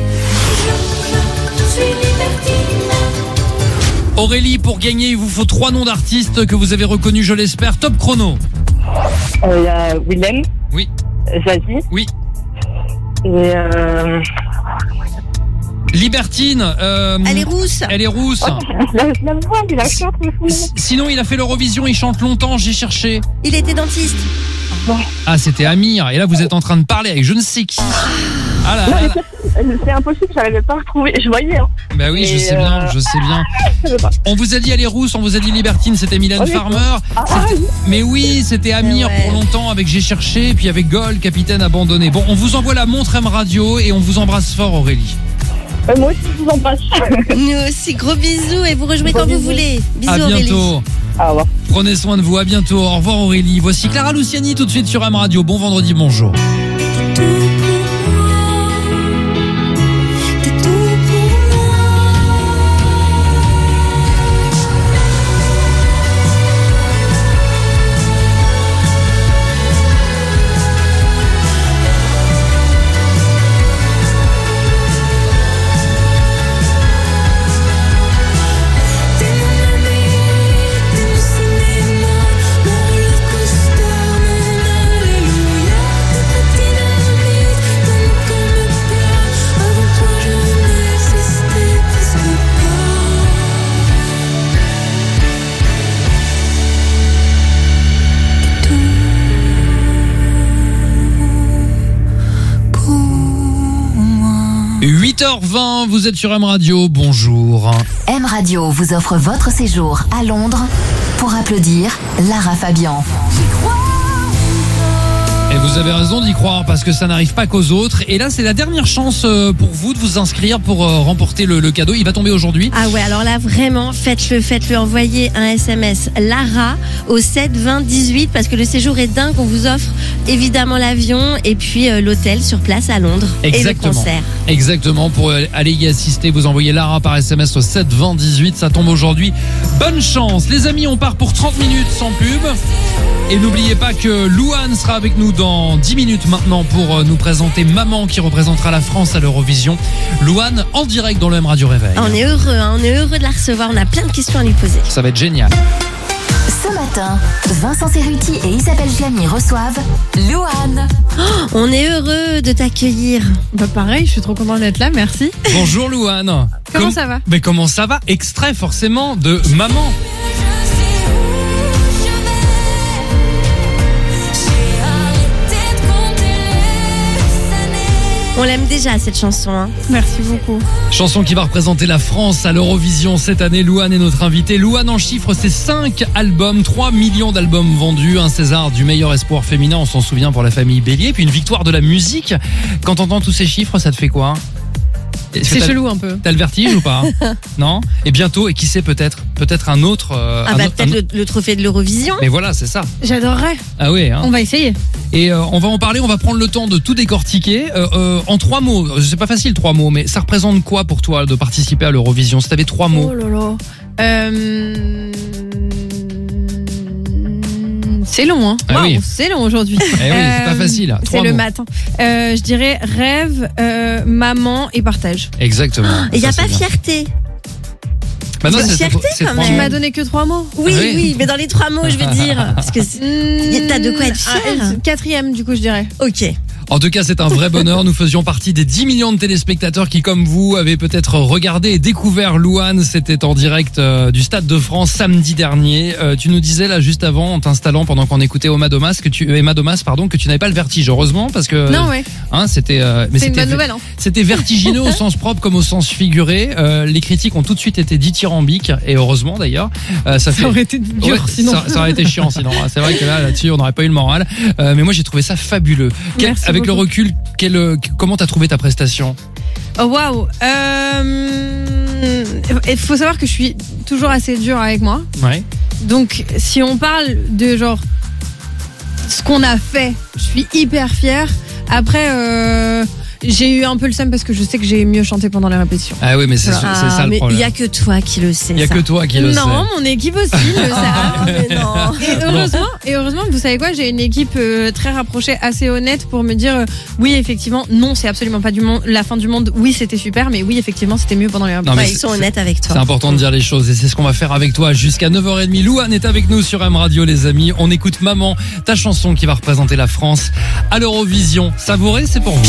Je suis libertine. Aurélie, pour gagner, il vous faut trois noms d'artistes que vous avez reconnus, je l'espère. Top chrono. Euh, Il y a Willem, Oui. Zazie Oui. et euh... Libertine. euh, Elle est rousse. Elle est rousse. oh, la, la voix, il a chante le fou. S- Sinon, il a fait l'Eurovision, il chante longtemps, j'ai cherché. Il était dentiste. Ah, c'était Amir. Et là, vous êtes en train de parler avec je ne sais qui. Ah là Non, là. mais là. c'est- c'est impossible, j'arrivais pas à retrouver. Je voyais, hein. Bah oui, je Et, sais bien, euh, je sais bien. Je savais pas. On vous a dit elle est rousse, on vous a dit Libertine, c'était Mylène Oh, Farmer. Ah, ah, C'était- oui. Mais oui, c'était Amir Ouais. pour longtemps avec J'ai cherché, puis avec Gol, capitaine abandonné. Bon, on vous envoie la montre M Radio et on vous embrasse fort, Aurélie. Euh, moi aussi, je vous embrasse. Nous aussi, gros bisous et vous rejouez Gros quand vous bisous. voulez. Bisous À Aurélie. bientôt. Au revoir. Prenez soin de vous, à bientôt. Au revoir Aurélie. Voici Clara Luciani tout de suite sur M Radio. Bon vendredi, bonjour. Tout pour moi. T'es tout pour moi. T'es mon ami, t'es mon cinéma, mon roller coaster, mon alléluia. T'es ta dynamite, ton corps me plaît. Avant toi je n'existais presque pas. Pour moi. huit heures vingt, vous êtes sur M Radio. Bonjour. M Radio vous offre votre séjour à Londres pour applaudir Lara Fabian. Et vous avez raison d'y croire parce que ça n'arrive pas qu'aux autres. Et là, c'est la dernière chance euh, pour vous de vous inscrire pour euh, remporter le, le cadeau. Il va tomber aujourd'hui. Ah ouais, alors là vraiment, faites-le, faites-le, envoyez un S M S Lara au sept vingt dix-huit parce que le séjour est dingue. On vous offre évidemment l'avion et puis euh, l'hôtel sur place à Londres Exactement. et le concert. Exactement, pour euh, aller y assister, vous envoyez Lara par S M S au sept vingt dix-huit, ça tombe aujourd'hui. Bonne chance, les amis, on part pour trente minutes sans pub. Et n'oubliez pas que Louane sera avec nous dans dix minutes maintenant pour euh, nous présenter Maman qui représentera la France à l'Eurovision. Louane en direct dans le M Radio Réveil. Ah, on est heureux, hein, on est heureux de la recevoir, on a plein de questions à lui poser. Ça va être génial. Ce matin, Vincent Cerruti et Isabelle Gianni reçoivent Louane. On est heureux de t'accueillir. Bah pareil, je suis trop contente d'être là, merci. Bonjour Louane. Comment Com- ça va? Mais comment ça va? Extrait forcément de Maman. On l'aime déjà cette chanson. Hein. Merci beaucoup. Chanson qui va représenter la France à l'Eurovision cette année. Louane est notre invitée. Louane en chiffre, c'est cinq albums, trois millions d'albums vendus, un César du meilleur espoir féminin, on s'en souvient pour la famille Bélier, puis une victoire de la musique. Quand t'entends tous ces chiffres, ça te fait quoi? Est-ce que C'est t'as- chelou un peu. T'as le vertige ou pas? Non? Et bientôt, et qui sait peut-être, peut-être un autre. euh, Ah un bah autre- peut-être un- le, le trophée de l'Eurovision. Mais voilà, c'est ça. J'adorerais. Ah oui. Hein. On va essayer. Et euh, on va en parler, on va prendre le temps de tout décortiquer. Euh, euh, en trois mots, c'est pas facile trois mots, mais ça représente quoi pour toi de participer à l'Eurovision? Si t'avais trois mots. Oh là là. Euh... C'est long, hein. Ah Waouh, oui. c'est long aujourd'hui. Eh oui, c'est pas Euh, facile. C'est Trois le mots. matin. Euh, je dirais rêve, euh, maman et partage. Exactement. Et il n'y a Ça, pas c'est bien. fierté. Bah non, C'est une c'est- fierté, c'est quand trois même. Tu mots. m'as donné que trois mots. Oui, Ah oui. oui, mais dans les trois mots, je veux dire. Parce que c'est- Mmh, T'as de quoi être ah, fière. euh, Quatrième, du coup, je dirais. Ok. En tout cas, c'est un vrai bonheur. Nous faisions partie des dix millions de téléspectateurs qui, comme vous, avaient peut-être regardé et découvert Louane. C'était en direct euh, du Stade de France samedi dernier. Euh, tu nous disais là juste avant, en t'installant pendant qu'on écoutait Emma Domas, que tu, Emma Domas, pardon, que tu n'avais pas le vertige. Heureusement, parce que Non, ouais. hein, c'était, euh, mais C'est une c'était, bonne nouvelle, hein. c'était vertigineux au sens propre comme au sens figuré. Euh, les critiques ont tout de suite été dithyrambiques et heureusement d'ailleurs. Euh, ça, Ça fait... aurait été dur, Ouais, sinon. Ça, ça aurait été chiant sinon. C'est vrai que là, là-dessus, on n'aurait pas eu le moral. Euh, mais moi, j'ai trouvé ça fabuleux. Quel- Merci avec beaucoup. le recul, quel, euh, comment t'as trouvé ta prestation? Oh, waouh. Euh... Il faut savoir que je suis toujours assez dure avec moi. Ouais. Donc, si on parle de genre ce qu'on a fait, je suis hyper fière. Après, euh, j'ai eu un peu le seum parce que je sais que j'ai mieux chanté pendant les répétitions. Ah oui, mais c'est, Ah, c'est ça le mais problème. il y a que toi qui le sais. Il y a ça. que toi qui le sais. Non, mon équipe aussi le Ah, sait. mais non. Et heureusement, et heureusement, vous savez quoi, j'ai une équipe euh, très rapprochée, assez honnête pour me dire euh, oui, effectivement, non, c'est absolument pas du monde, la fin du monde. Oui, c'était super, mais oui, effectivement, c'était mieux pendant les répétitions. Non, mais Ouais, ils sont honnêtes avec toi. C'est important de dire les choses et c'est ce qu'on va faire avec toi jusqu'à neuf heures trente. Louane est avec nous sur M Radio, les amis. On écoute Maman, ta chanson qui va représenter la France à l'Eurovision. Savourez, c'est pour vous.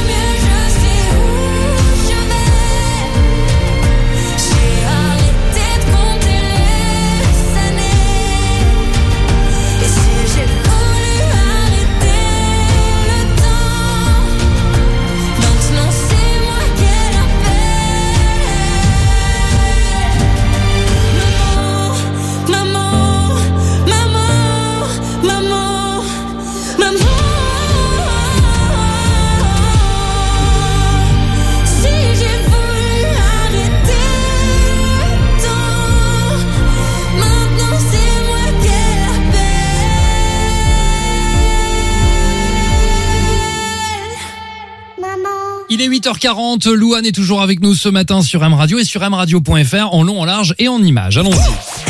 Il est huit heures quarante, Louane est toujours avec nous ce matin sur M Radio et sur m radio point f r en long, en large et en images. Allons-y.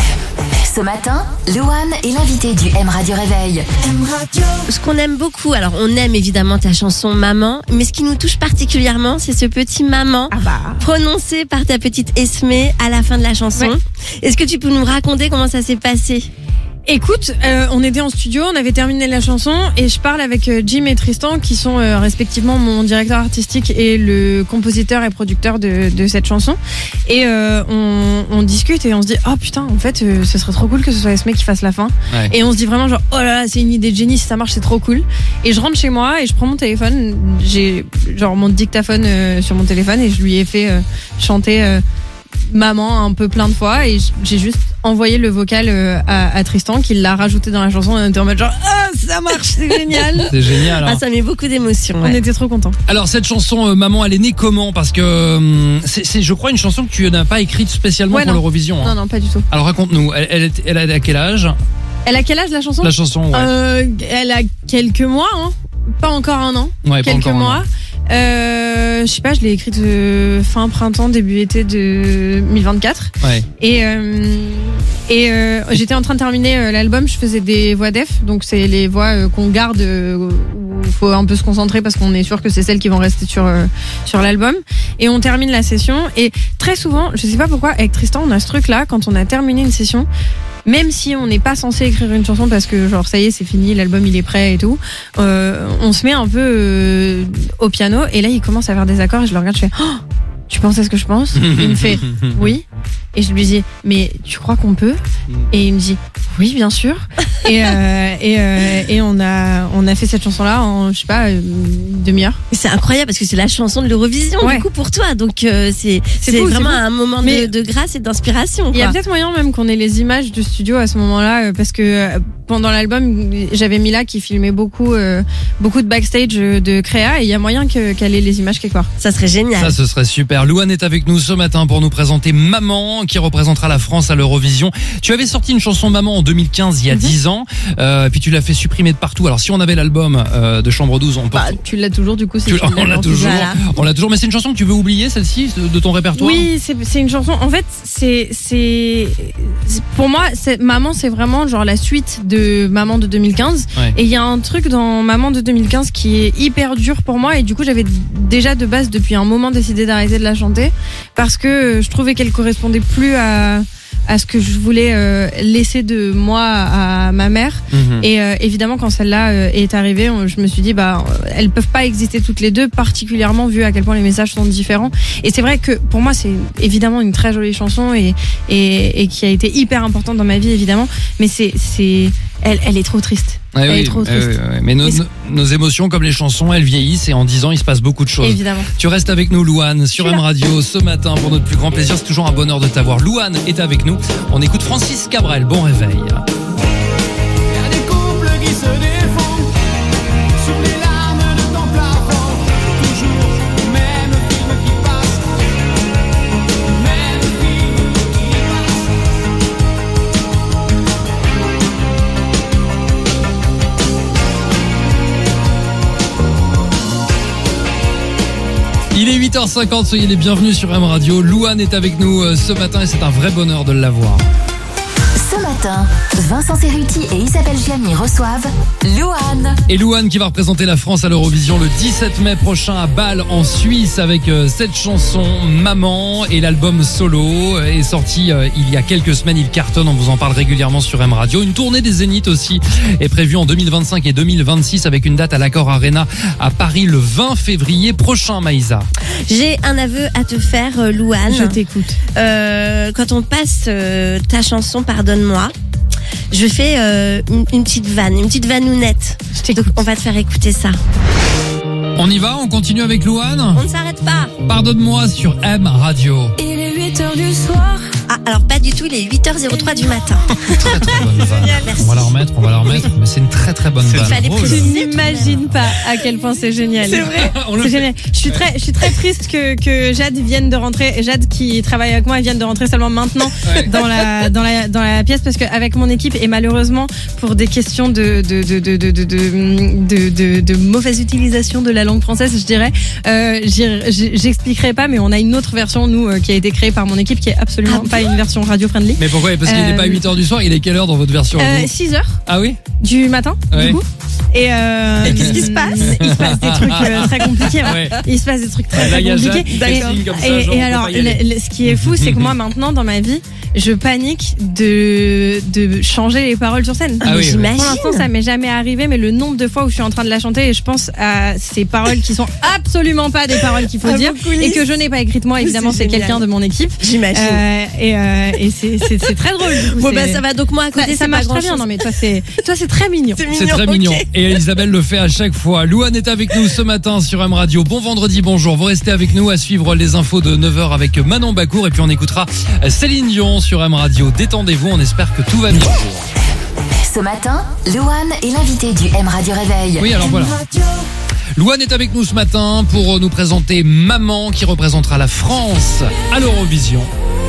Ce matin, Louane est l'invité du M Radio Réveil. M Radio. Ce qu'on aime beaucoup, alors on aime évidemment ta chanson Maman, mais ce qui nous touche particulièrement, c'est ce petit Maman Ah bah. prononcé par ta petite Esmé à la fin de la chanson. Ouais. Est-ce que tu peux nous raconter comment ça s'est passé? Écoute, euh, on était en studio, on avait terminé la chanson et je parle avec euh, Jim et Tristan qui sont euh, respectivement mon directeur artistique et le compositeur et producteur de, de cette chanson. Et euh, on, on discute et on se dit oh putain en fait euh, ce serait trop cool que ce soit Esmé qui fasse la fin. Ouais. Et on se dit vraiment genre oh là là c'est une idée de génie, si ça marche c'est trop cool. Et je rentre chez moi et je prends mon téléphone, j'ai genre mon dictaphone euh, sur mon téléphone et je lui ai fait euh, chanter euh, Maman un peu plein de fois et j'ai juste envoyé le vocal euh, à, à Tristan qui l'a rajouté dans la chanson. On était en mode genre ah ça marche, c'est génial. C'est génial. Hein. Ah, ça met beaucoup d'émotions. On Ouais. était trop contents. Alors cette chanson, euh, Maman, elle est née comment? Parce que euh, c'est, c'est, je crois, une chanson que tu n'as pas écrite spécialement Ouais, pour non. l'Eurovision. Hein. Non non pas du tout. Alors raconte-nous, elle, elle, est- elle a à quel âge? Elle a quel âge la chanson? La chanson, ouais. Euh, Elle a quelques mois, hein. Pas encore un an. Ouais, pas quelques encore un mois. an. Euh, je sais pas, je l'ai écrite euh, fin printemps, début été de deux mille vingt-quatre. Ouais. Et, euh, et euh, j'étais en train de terminer euh, l'album, je faisais des voix def, donc c'est les voix euh, qu'on garde euh, où il faut un peu se concentrer parce qu'on est sûr que c'est celles qui vont rester sur, euh, sur l'album. Et on termine la session et très souvent, je sais pas pourquoi, avec Tristan, on a ce truc là, quand on a terminé une session, même si on n'est pas censé écrire une chanson parce que genre ça y est c'est fini, l'album il est prêt et tout, euh, on se met un peu euh, au piano et là il commence à faire des accords et je le regarde, je fais oh, tu penses à ce que je pense? Il me fait oui et je lui dis mais tu crois qu'on peut? Et il me dit oui bien sûr. Et euh, et, euh, et on a on a fait cette chanson là en je sais pas une demi-heure. C'est incroyable parce que c'est la chanson de l'Eurovision Ouais. du coup pour toi, donc euh, c'est C'est c'est fou, c'est vraiment fou. un moment Mais- de, de grâce et d'inspiration. Il y a quoi. peut-être moyen même qu'on ait les images du studio à ce moment-là euh, parce que euh, pendant l'album j'avais Mila qui filmait beaucoup euh, beaucoup de backstage euh, de créa et il y a moyen que- qu'elle ait les images quelque part. Ça serait génial. Ça, ce serait super. Louane est avec nous ce matin pour nous présenter Maman, qui représentera la France à l'Eurovision. Tu avais sorti une chanson Maman en deux mille quinze, il y a Mhm. dix ans, euh, puis tu l'as fait supprimer de partout. Alors si on avait l'album euh, de Chambre douze, on peut... Bah, tu l'as toujours du coup. Si Tu- tu on l'a l'as, toujours, voilà. on l'a toujours. Mais c'est une chanson que tu veux oublier, celle-ci, de, de ton répertoire? Oui, c'est c'est une chanson. En fait, c'est c'est c'est- pour moi, c'est- Maman, c'est vraiment genre la suite de Maman de deux mille quinze. Ouais. Et il y a un truc dans Maman de deux mille quinze qui est hyper dur pour moi. Et du coup, j'avais déjà de base depuis un moment décidé d'arrêter de la chanter parce que je trouvais qu'elle correspondait plus à à ce que je voulais euh, laisser de moi à ma mère. Mhm. Et euh, évidemment, quand celle-là euh, est arrivée, on- je me suis dit, bah, euh, elles peuvent pas exister toutes les deux, particulièrement vu à quel point les messages sont différents. Et c'est vrai que pour moi, c'est évidemment une très jolie chanson et, et, et qui a été hyper importante dans ma vie, évidemment. Mais c'est, c'est, elle, elle est trop triste. Ouais, elle oui, est trop ouais, triste. ouais, ouais. Mais nos, Mais c'est- nos- nos émotions, comme les chansons, elles vieillissent et en dix ans, il se passe beaucoup de choses. Évidemment. Tu restes avec nous, Louane, sur Je suis M là. Radio ce matin pour notre plus grand plaisir. C'est toujours un bonheur de t'avoir. Louane est avec nous. On écoute Francis Cabrel. Bon réveil. Y a des couples qui se défendent sur les larmes de ton plafond. Toujours le même film qui passe, le même film qui passe. Il est huit heures cinquante, soyez les bienvenus sur M Radio. Louane est avec nous euh, ce matin et c'est un vrai bonheur de l'avoir. Ce matin, Vincent Cerruti et Isabelle Gianni reçoivent Louane. Et Louane qui va représenter la France à l'Eurovision le dix-sept mai prochain à Bâle en Suisse avec euh, cette chanson Maman, et l'album Solo est sorti euh, il y a quelques semaines, il cartonne, on vous en parle régulièrement sur M Radio. Une tournée des Zéniths aussi est prévue en deux mille vingt-cinq et deux mille vingt-six avec une date à l'Accor Arena à Paris le vingt février prochain, Maïsa. J'ai un aveu à te faire, euh, Louane. Je t'écoute. Euh, quand on passe euh, ta chanson Pardonne-moi, je fais euh, une, une petite vanne, une petite vannounette. Donc on va te faire écouter ça. On y va, on continue avec Louane. On ne s'arrête pas. Pardonne-moi sur M Radio. Il est huit heures du soir. Ah, alors pas du tout, il est huit heures trois du matin. Très très bonne vanne. Merci. On va la remettre, on va la remettre, mais c'est une très très bonne C'est vanne. fallait drôle. Tu préciser. n'imagines pas à quel point c'est génial. C'est vrai. On le C'est fait. génial. Je suis très, je suis très triste que, que Jade vienne de rentrer. Et Jade qui travaille avec moi, elle vienne de rentrer seulement maintenant Ouais. dans la, dans la, dans la pièce parce qu'avec mon équipe et malheureusement pour des questions de, de, de, de, de, de, de, de, de mauvaise utilisation de la langue française, je dirais, euh, j'y- j'y- j'expliquerai pas, mais on a une autre version, nous, euh, qui a été créée par mon équipe qui est absolument Ah pas une version radio-friendly. Mais pourquoi? Parce qu'il n'est Euh, pas huit heures du soir, il est quelle heure dans votre version? Euh, vous six heures Ah oui? du matin, Ouais. du coup. Et, euh, Et qu'est-ce qui se passe? Il se passe des trucs euh, très compliqués. hein. Ouais. Il se passe des trucs très, Là, très il y a Jade compliqués. qui fait signe comme ça, et, genre, et on peut alors, pas y aller. le- le- ce qui est fou, c'est que moi, maintenant, dans ma vie, je panique de, de changer les paroles sur scène. Ah oui, oui. J'imagine. Pour l'instant, ça m'est jamais arrivé, mais le nombre de fois où je suis en train de la chanter et je pense à ces paroles qui sont absolument pas des paroles qu'il faut Ah, dire vos coulisses. et que je ne n'ai pas écrites moi. Évidemment, C'est c'est génial. quelqu'un de mon équipe. J'imagine. Euh, et euh, et c'est c'est- c'est très drôle. du coup, Bon c'est- bah ça va, donc moi à ça, côté ça c'est marche pas très bien. grand-chose. Non mais toi c'est toi c'est très mignon. C'est très ok. mignon. Et Isabelle le fait à chaque fois. Louane est avec nous ce matin sur M Radio. Bon vendredi, bonjour. Vous restez avec nous à suivre les infos de neuf heures avec Manon Bacour. Et puis on écoutera Céline Dion sur M Radio. Détendez-vous, on espère que tout va bien. Ce matin, Louane est l'invité du M Radio Réveil. Oui, alors voilà. Louane est avec nous ce matin pour nous présenter Maman qui représentera la France à l'Eurovision.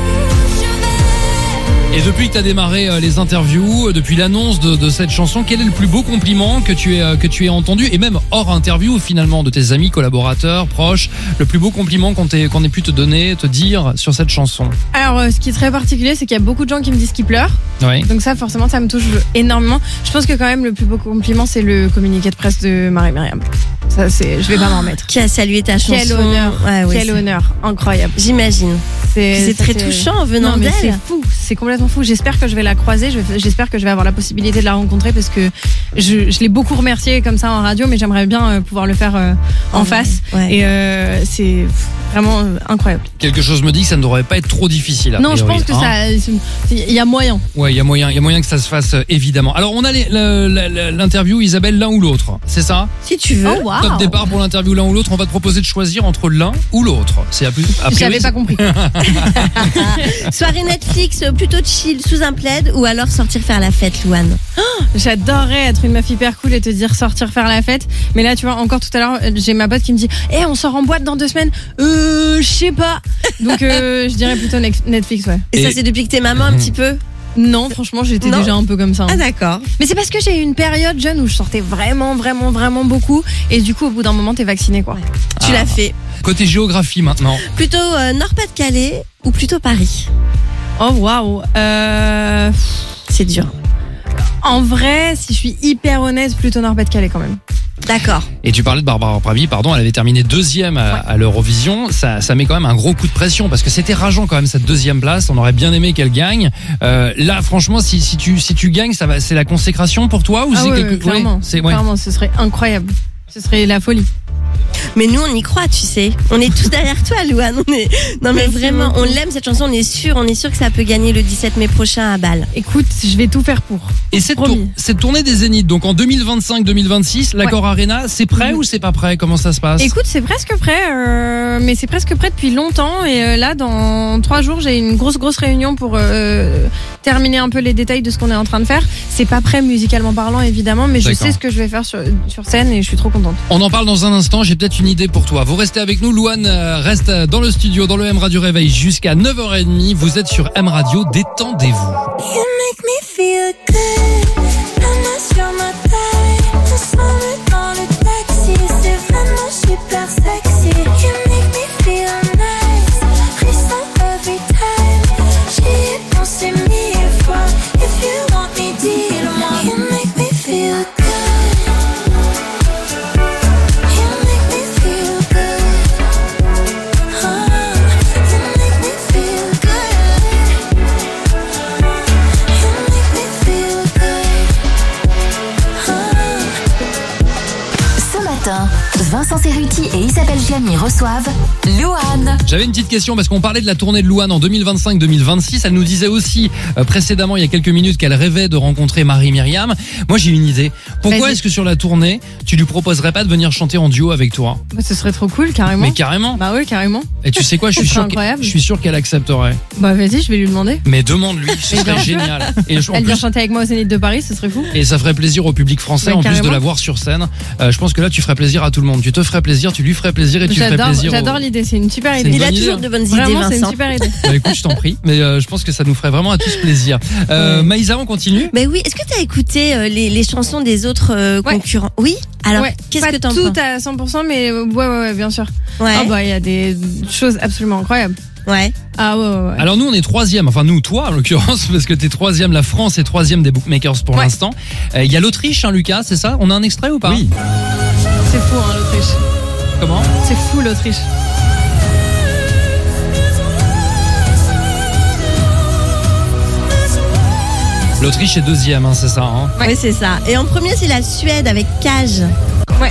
Et depuis que tu as démarré euh, les interviews, euh, depuis l'annonce de, de cette chanson, quel est le plus beau compliment que tu aies, euh, que tu aies entendu, et même hors interview finalement, de tes amis, collaborateurs, proches, le plus beau compliment qu'on t'ait, qu'on ait pu te donner, te dire sur cette chanson? Alors euh, ce qui est très particulier, c'est qu'il y a beaucoup de gens qui me disent qu'ils pleurent. Oui. Donc ça, forcément, ça me touche énormément. Je pense que quand même le plus beau compliment, c'est le communiqué de presse de Marie-Myriam. Ça, c'est, je vais pas m'en remettre. Qui a salué ta chanson. Quel honneur, Ouais, ouais, quel c'est- honneur, incroyable. J'imagine. C'est, C'est ça, très touchant venant Non, mais c'est d'elle. fou, c'est complètement fou. J'espère que je vais la croiser, je vais- j'espère que je vais avoir la possibilité de la rencontrer parce que je, je l'ai beaucoup remerciée comme ça en radio, mais j'aimerais bien euh, pouvoir le faire euh, en Ouais, face. ouais. Et euh, c'est vraiment euh, incroyable. Quelque chose me dit que ça ne devrait pas être trop difficile. a Non, je priori, pense que hein. ça, il y a moyen. Ouais, il y a moyen, il y a moyen que ça se fasse euh, évidemment. Alors on a les- le- la- la- l'interview Isabelle l'un ou l'autre, c'est ça? Si tu veux. Oh, waouh. Top départ pour l'interview l'un ou l'autre. On va te proposer de choisir entre l'un ou l'autre. C'est à plus. a priori, J'avais pas compris. Soirée Netflix euh, plutôt chill sous un plaid ou alors sortir faire la fête, Louane. J'adorerais être une meuf hyper cool et te dire sortir faire la fête. Mais là, tu vois, encore tout à l'heure, euh, j'ai ma pote qui me dit Eh, on sort en boîte dans deux semaines. Euh, je sais pas. Donc, euh, je dirais plutôt Nex- Netflix, ouais. Et, ça Et- c'est depuis que t'es maman un petit peu. Non, franchement, j'étais Non. déjà un peu comme ça. hein. Ah d'accord. Mais c'est parce que j'ai eu une période jeune où je sortais vraiment, vraiment, vraiment beaucoup. Et du coup, au bout d'un moment, t'es vacciné, quoi. Tu l'as fait. Côté géographie maintenant. Plutôt euh, Nord-Pas-de-Calais ou plutôt Paris. Oh, waouh. Euh, C'est dur. En vrai, si je suis hyper honnête, plutôt Nord-Pas-de-Calais quand même. D'accord. Et tu parlais de Barbara Pravi, pardon, elle avait terminé deuxième à, à l'Eurovision. Ça, ça met quand même un gros coup de pression parce que c'était rageant quand même cette deuxième place. On aurait bien aimé qu'elle gagne. Euh, là, franchement, si, si tu si tu gagnes, ça va, c'est la consécration pour toi ou Ah c'est ouais, quelque clairement. ouais, c'est ouais. Clairement, ce serait incroyable. Ce serait la folie. Mais nous, on y croit, tu sais. On est tous derrière toi, Louane. On est... Non, mais Merci vraiment, beaucoup. on l'aime cette chanson. On est sûr, on est sûr que ça peut gagner le dix-sept mai prochain à Bâle. Écoute, je vais tout faire pour. Et cette, Promis. tour- cette tournée des Zéniths, donc en deux mille vingt-cinq deux mille vingt-six, l'Accor Arena, c'est prêt Mhm. ou c'est pas prêt? Comment ça se passe? Écoute, c'est presque prêt, euh, mais c'est presque prêt depuis longtemps. Et euh, là, dans trois jours, j'ai une grosse, grosse réunion pour euh, terminer un peu les détails de ce qu'on est en train de faire. C'est pas prêt musicalement parlant, évidemment, mais je D'accord. sais ce que je vais faire sur, sur scène et je suis trop contente. On en parle dans un instant, j'ai peut-être une idée pour toi. Vous restez avec nous, Louane euh, reste dans le studio, dans le M Radio Réveil jusqu'à neuf heures trente. Vous êtes sur M Radio, détendez-vous. You make me feel good. La main sur ma taille. Ensemble dans le taxi. C'est vraiment super sexy. You make me feel nice. Frisson every time. J'y ai pensé mille fois. If you want me, dis-le-moi. You make me feel good. You make me feel good. Oh, you make me feel good. You make me feel good. Oh. Ce matin, Vincent Cerruti et Isabelle Gianni reçoivent Louane. J'avais une petite question parce qu'on parlait de la tournée de Louane en deux mille vingt-cinq deux mille vingt-six. Elle nous disait aussi euh, précédemment, il y a quelques minutes, qu'elle rêvait de rencontrer Marie-Myriam. Moi, j'ai une idée. Pourquoi Vas-y. est-ce que sur la tournée, tu lui proposerais pas de venir chanter en duo avec toi? Bah, ce serait trop cool, carrément. Mais carrément. Bah oui, carrément. Et tu sais quoi, je suis Ce sûr, serait qu'elle- incroyable. je suis sûr qu'elle accepterait. Bah vas-y, je vais lui demander. Mais demande-lui, ce Mais serait bien sûr. génial. Et je- en Elle vient plus, chanter avec moi au Zénith de Paris, ce serait fou. et ça ferait plaisir au public français Ouais, en plus de carrément. la voir sur scène. Euh, je pense que là, tu ferais plaisir à tout le monde. Tu te ferais plaisir, tu lui ferais plaisir et tu ferais J'adore, plaisir. au- j'adore l'idée, c'est une super C'est idée. une Il a bonne idée, toujours hein. de bonnes idées, Vraiment, c'est une Vincent. super idée. Bah écoute, je t'en prie, mais euh, je pense que ça nous ferait vraiment à tous plaisir. Euh, Ouais. Maïsa, on continue. Mais oui, est-ce que tu as écouté euh, les, les chansons des autres euh, Ouais. concurrents? Oui. Alors, Ouais, qu'est-ce pas que t'en tout penses? à cent pour cent, mais euh, ouais, ouais, ouais, bien sûr. Ouais. Ah bah il y a des choses absolument incroyables. Ouais. Ah ouais, ouais, ouais. Alors nous, on est troisième. Enfin nous, toi en l'occurrence, parce que t'es troisième. La France est troisième des bookmakers pour Ouais. l'instant. Euh, Il y a l'Autriche, hein, Lucas, c'est ça? On a un extrait ou pas? Oui. C'est fou, hein, l'Autriche. Comment? C'est fou, l'Autriche. L'Autriche est deuxième, hein, c'est ça. Hein. Oui, c'est ça. Et en premier, c'est la Suède avec Cage. Ouais.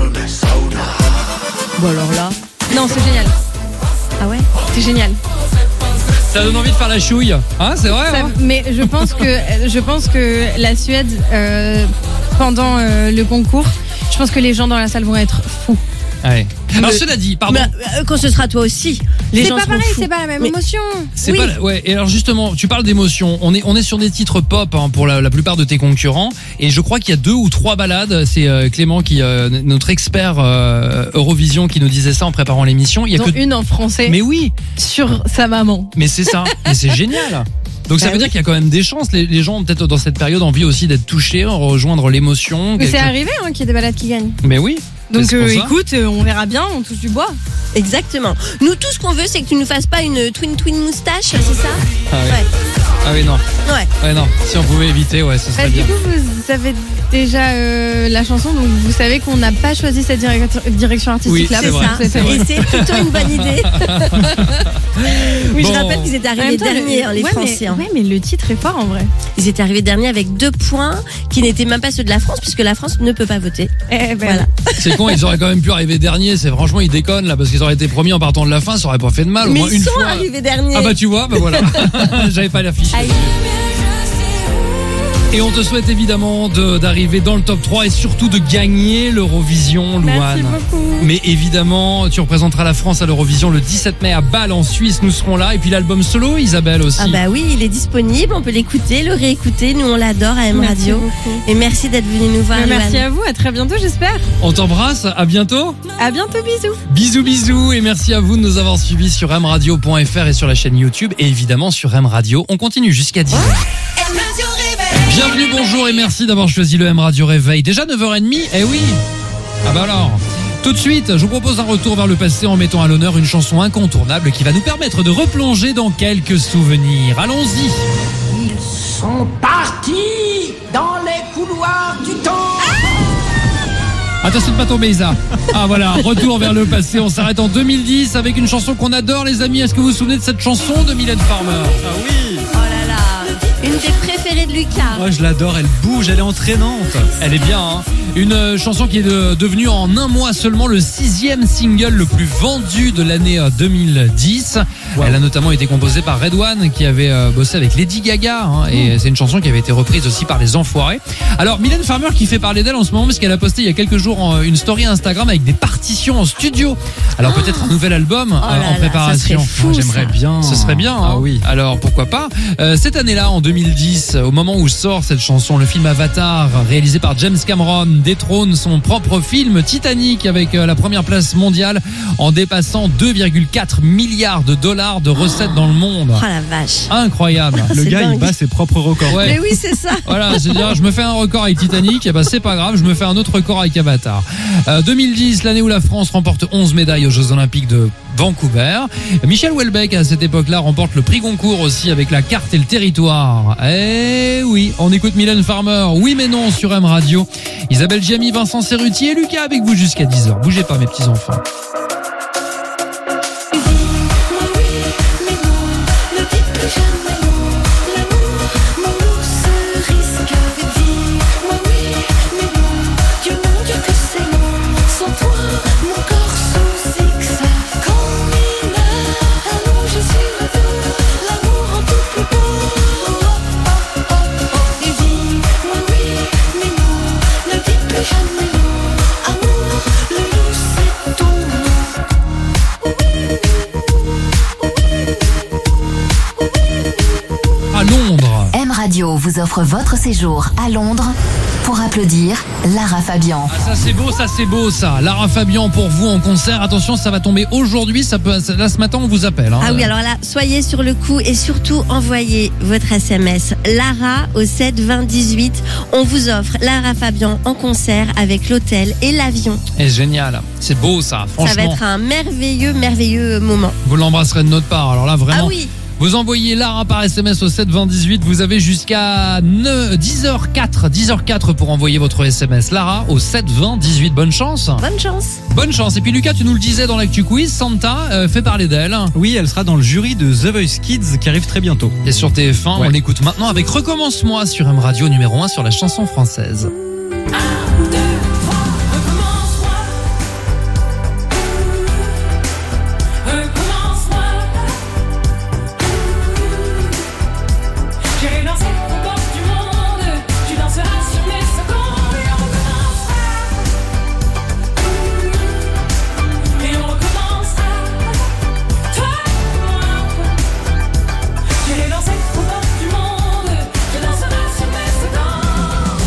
Bon alors là. Non, c'est génial. Ah ouais? C'est génial. Ça donne envie de faire la chouille. Hein, c'est vrai. Ça- hein mais je pense que je pense que la Suède euh, pendant euh, le concours, je pense que les gens dans la salle vont être fous. Ouais. Alors Mais- cela dit, pardon. Mais, euh, quand ce sera toi aussi, les C'est gens pas seront pareil, fous. c'est pas la même Mais- émotion. C'est oui. pas la- ouais. Et alors justement, tu parles d'émotion. On est on est sur des titres pop hein, pour la, la plupart de tes concurrents. Et je crois qu'il y a deux ou trois balades. C'est euh, Clément qui euh, notre expert euh, Eurovision qui nous disait ça en préparant l'émission. Il y a Dont que. une en français Mais oui. sur sa maman. Mais c'est ça. Mais c'est génial. Donc ça Bah veut oui. dire qu'il y a quand même des chances. Les, les gens ont peut-être dans cette période envie aussi d'être touchés, rejoindre l'émotion. Mais c'est quelque- arrivé hein, qu'il y ait des balades qui gagnent. Mais oui. Donc C'est pour euh, ça. écoute, euh, on verra bien, on touche du bois. Exactement. Nous, tout ce qu'on veut, c'est que tu nous fasses pas une twin twin moustache, c'est ça? Ah oui. Ouais. Ah oui non. Ouais. Ouais non. Si on pouvait éviter, ouais, ce Bah, serait du bien. coup, vous avez déjà euh, la chanson, donc vous savez qu'on n'a pas choisi cette direc- direction artistique Oui, là. c'est C'est vrai, ça. c'est vrai. Et c'est plutôt une bonne idée. Oui, Bon. je rappelle qu'ils étaient En même arrivés temps, le- derniers, hein, les ouais, Français. Mais, hein. ouais, mais le titre est fort en vrai. Ils étaient arrivés derniers avec deux points qui n'étaient même pas ceux de la France, puisque la France ne peut pas voter. Eh ben, Voilà. C'est con, ils auraient quand même pu arriver dernier. C'est franchement, ils déconnent là parce qu'ils auraient été premiers en partant de la fin. Ça aurait pas fait de mal. Au Mais moins ils une sont fois. arrivés derniers. Ah bah tu vois, bah voilà. J'avais pas l'affiche. Aïe. Et on te souhaite évidemment de- d'arriver dans le top trois et surtout de gagner l'Eurovision, Merci Louane. beaucoup. Mais évidemment, tu représenteras la France à l'Eurovision le dix-sept mai à Bâle en Suisse. Nous serons là. Et puis l'album solo, Isabelle aussi. Ah bah oui, il est disponible, on peut l'écouter, le réécouter, nous on l'adore à M Merci Radio. beaucoup. Et merci d'être venu nous voir. Mais merci Louane. à vous, à très bientôt j'espère. On t'embrasse. À bientôt. À bientôt, bisous. Bisous, bisous. Et merci à vous de nous avoir suivis sur m radio point f r et sur la chaîne YouTube. Et évidemment sur M Radio. On continue jusqu'à dix heures. Bienvenue, bonjour et merci d'avoir choisi le M Radio Réveil. Déjà neuf heures trente, eh oui. Ah bah alors. Tout de suite, je vous propose un retour vers le passé en mettant à l'honneur une chanson incontournable qui va nous permettre de replonger dans quelques souvenirs. Allons-y. Ils sont partis dans les couloirs du temps. Attention de pas tomber, Isa. Ah voilà, retour vers le passé. On s'arrête en deux mille dix avec une chanson qu'on adore, les amis. Est-ce que vous vous souvenez de cette chanson de Mylène Farmer? Ah oui. Oh là là, une des préférées de Lucas. Moi, je l'adore. Elle bouge, elle est entraînante. Elle est bien, hein. Une euh, chanson qui est de- devenue en un mois seulement le sixième single le plus vendu de l'année euh, deux mille dix. Wow. Elle a notamment été composée par Red One qui avait euh, bossé avec Lady Gaga, hein, et c'est une chanson qui avait été reprise aussi par les Enfoirés. Alors Mylène Farmer qui fait parler d'elle en ce moment parce qu'elle a posté il y a quelques jours en- une story Instagram avec des partitions en studio. Alors peut-être un nouvel album Oh euh, là en là, préparation. ça serait fou, Moi, j'aimerais ça. bien. Ce serait bien, hein. Ah oui. Alors pourquoi pas. Euh, cette année-là, en deux mille dix, au moment où sort cette chanson, le film Avatar, réalisé par James Cameron, détrône son propre film Titanic avec euh, la première place mondiale en dépassant deux virgule quatre milliards de dollars de recettes dans le monde. Oh la vache. Incroyable. Le C'est gars, dingue. il bat ses propres records. Ouais. Mais oui, c'est ça. Voilà, c'est-à-dire je me fais un record avec Titanic, et ben c'est pas grave, je me fais un autre record avec Avatar. Euh, deux mille dix, l'année où la France remporte onze médailles aux Jeux Olympiques de Vancouver. Michel Houellebecq à cette époque-là remporte le prix Goncourt aussi avec La Carte et le Territoire. Eh oui, on écoute Mylène Farmer, oui mais non sur M Radio. Isabelle Giamy, Vincent Cerruti et Lucas avec vous jusqu'à dix heures. Bougez pas mes petits enfants. À Londres. M Radio vous offre votre séjour à Londres pour applaudir Lara Fabian. Ah, ça c'est beau, ça c'est beau ça. Lara Fabian pour vous en concert. Attention, ça va tomber aujourd'hui. Ça peut, là ce matin on vous appelle. Hein. Ah oui, alors là, soyez sur le coup et surtout envoyez votre S M S Lara au sept vingt dix-huit. On vous offre Lara Fabian en concert avec l'hôtel et l'avion. Et génial, c'est beau ça. Franchement, Ça va être un merveilleux, merveilleux moment. vous l'embrasserez de notre part. Alors là vraiment. Ah oui. Vous envoyez Lara par S M S au sept vingt dix-huit. Vous avez jusqu'à dix heures quatre, dix heures quatre pour envoyer votre S M S Lara au sept vingt dix-huit. Bonne chance. Bonne chance. Bonne chance. Et puis Lucas, tu nous le disais dans l'actu quiz, Santa euh, fait parler d'elle. Oui, elle sera dans le jury de The Voice Kids qui arrive très bientôt. Et sur T F un, Ouais. on l'écoute maintenant avec Recommence-moi sur M Radio numéro un sur la chanson française. J'ai lancé aux portes du monde, tu danseras sur mes secondes et on recommencera. Et on recommencera, toi et moi. J'ai lancé aux portes du monde, tu danseras sur mes secondes.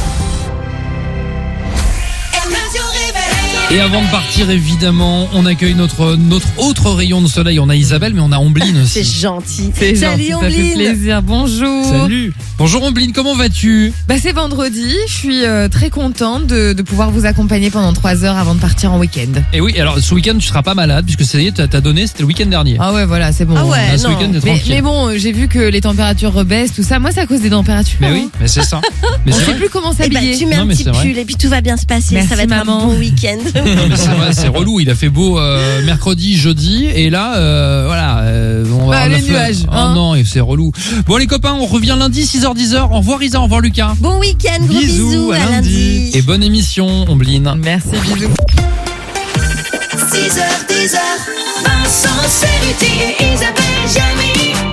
M Radio réveille. Et avant de partir, évidemment, on accueille notre, notre autre rayon de soleil. On a Isabelle, mais on a Ombline C'est aussi. gentil. C'est Salut gentil, ça fait Ombline. plaisir. Bonjour. Salut. Bonjour Ombline, comment vas-tu? Bah, c'est vendredi. Je suis euh, très contente de, de pouvoir vous accompagner pendant trois heures avant de partir en week-end. Et oui, alors ce week-end, tu seras pas malade, puisque ça y est, t'as t'as donné, c'était le week-end dernier. Ah ouais, voilà, c'est bon. Ah ouais, Là, ce non. week-end, t'es Mais, tranquille. mais bon, euh, j'ai vu que les températures rebaissent, tout ça. Moi, c'est à cause des températures. Mais oui, mais c'est ça. Mais On c'est sait vrai. plus comment Eh ben, s'habiller. tu mets Non, un mais petit c'est vrai. pull et puis tout va bien se passer. Merci, ça va être maman. un bon week-end. Non, mais c'est vrai, c'est relou. Il a fait beau euh, mercredi, jeudi, et là, euh, voilà, euh, on va Bah, avoir les la flotte. nuages, Oh hein. non, et c'est relou. Bon les copains, on revient lundi six heures dix heures. Au revoir Isa, au revoir Lucas. Bon week-end, gros Bisous, bisous, à à lundi. lundi. Et bonne émission, Ombline. Merci, bisous. six heures, dix heures, Vincent Cerruti et Isabelle Giamy.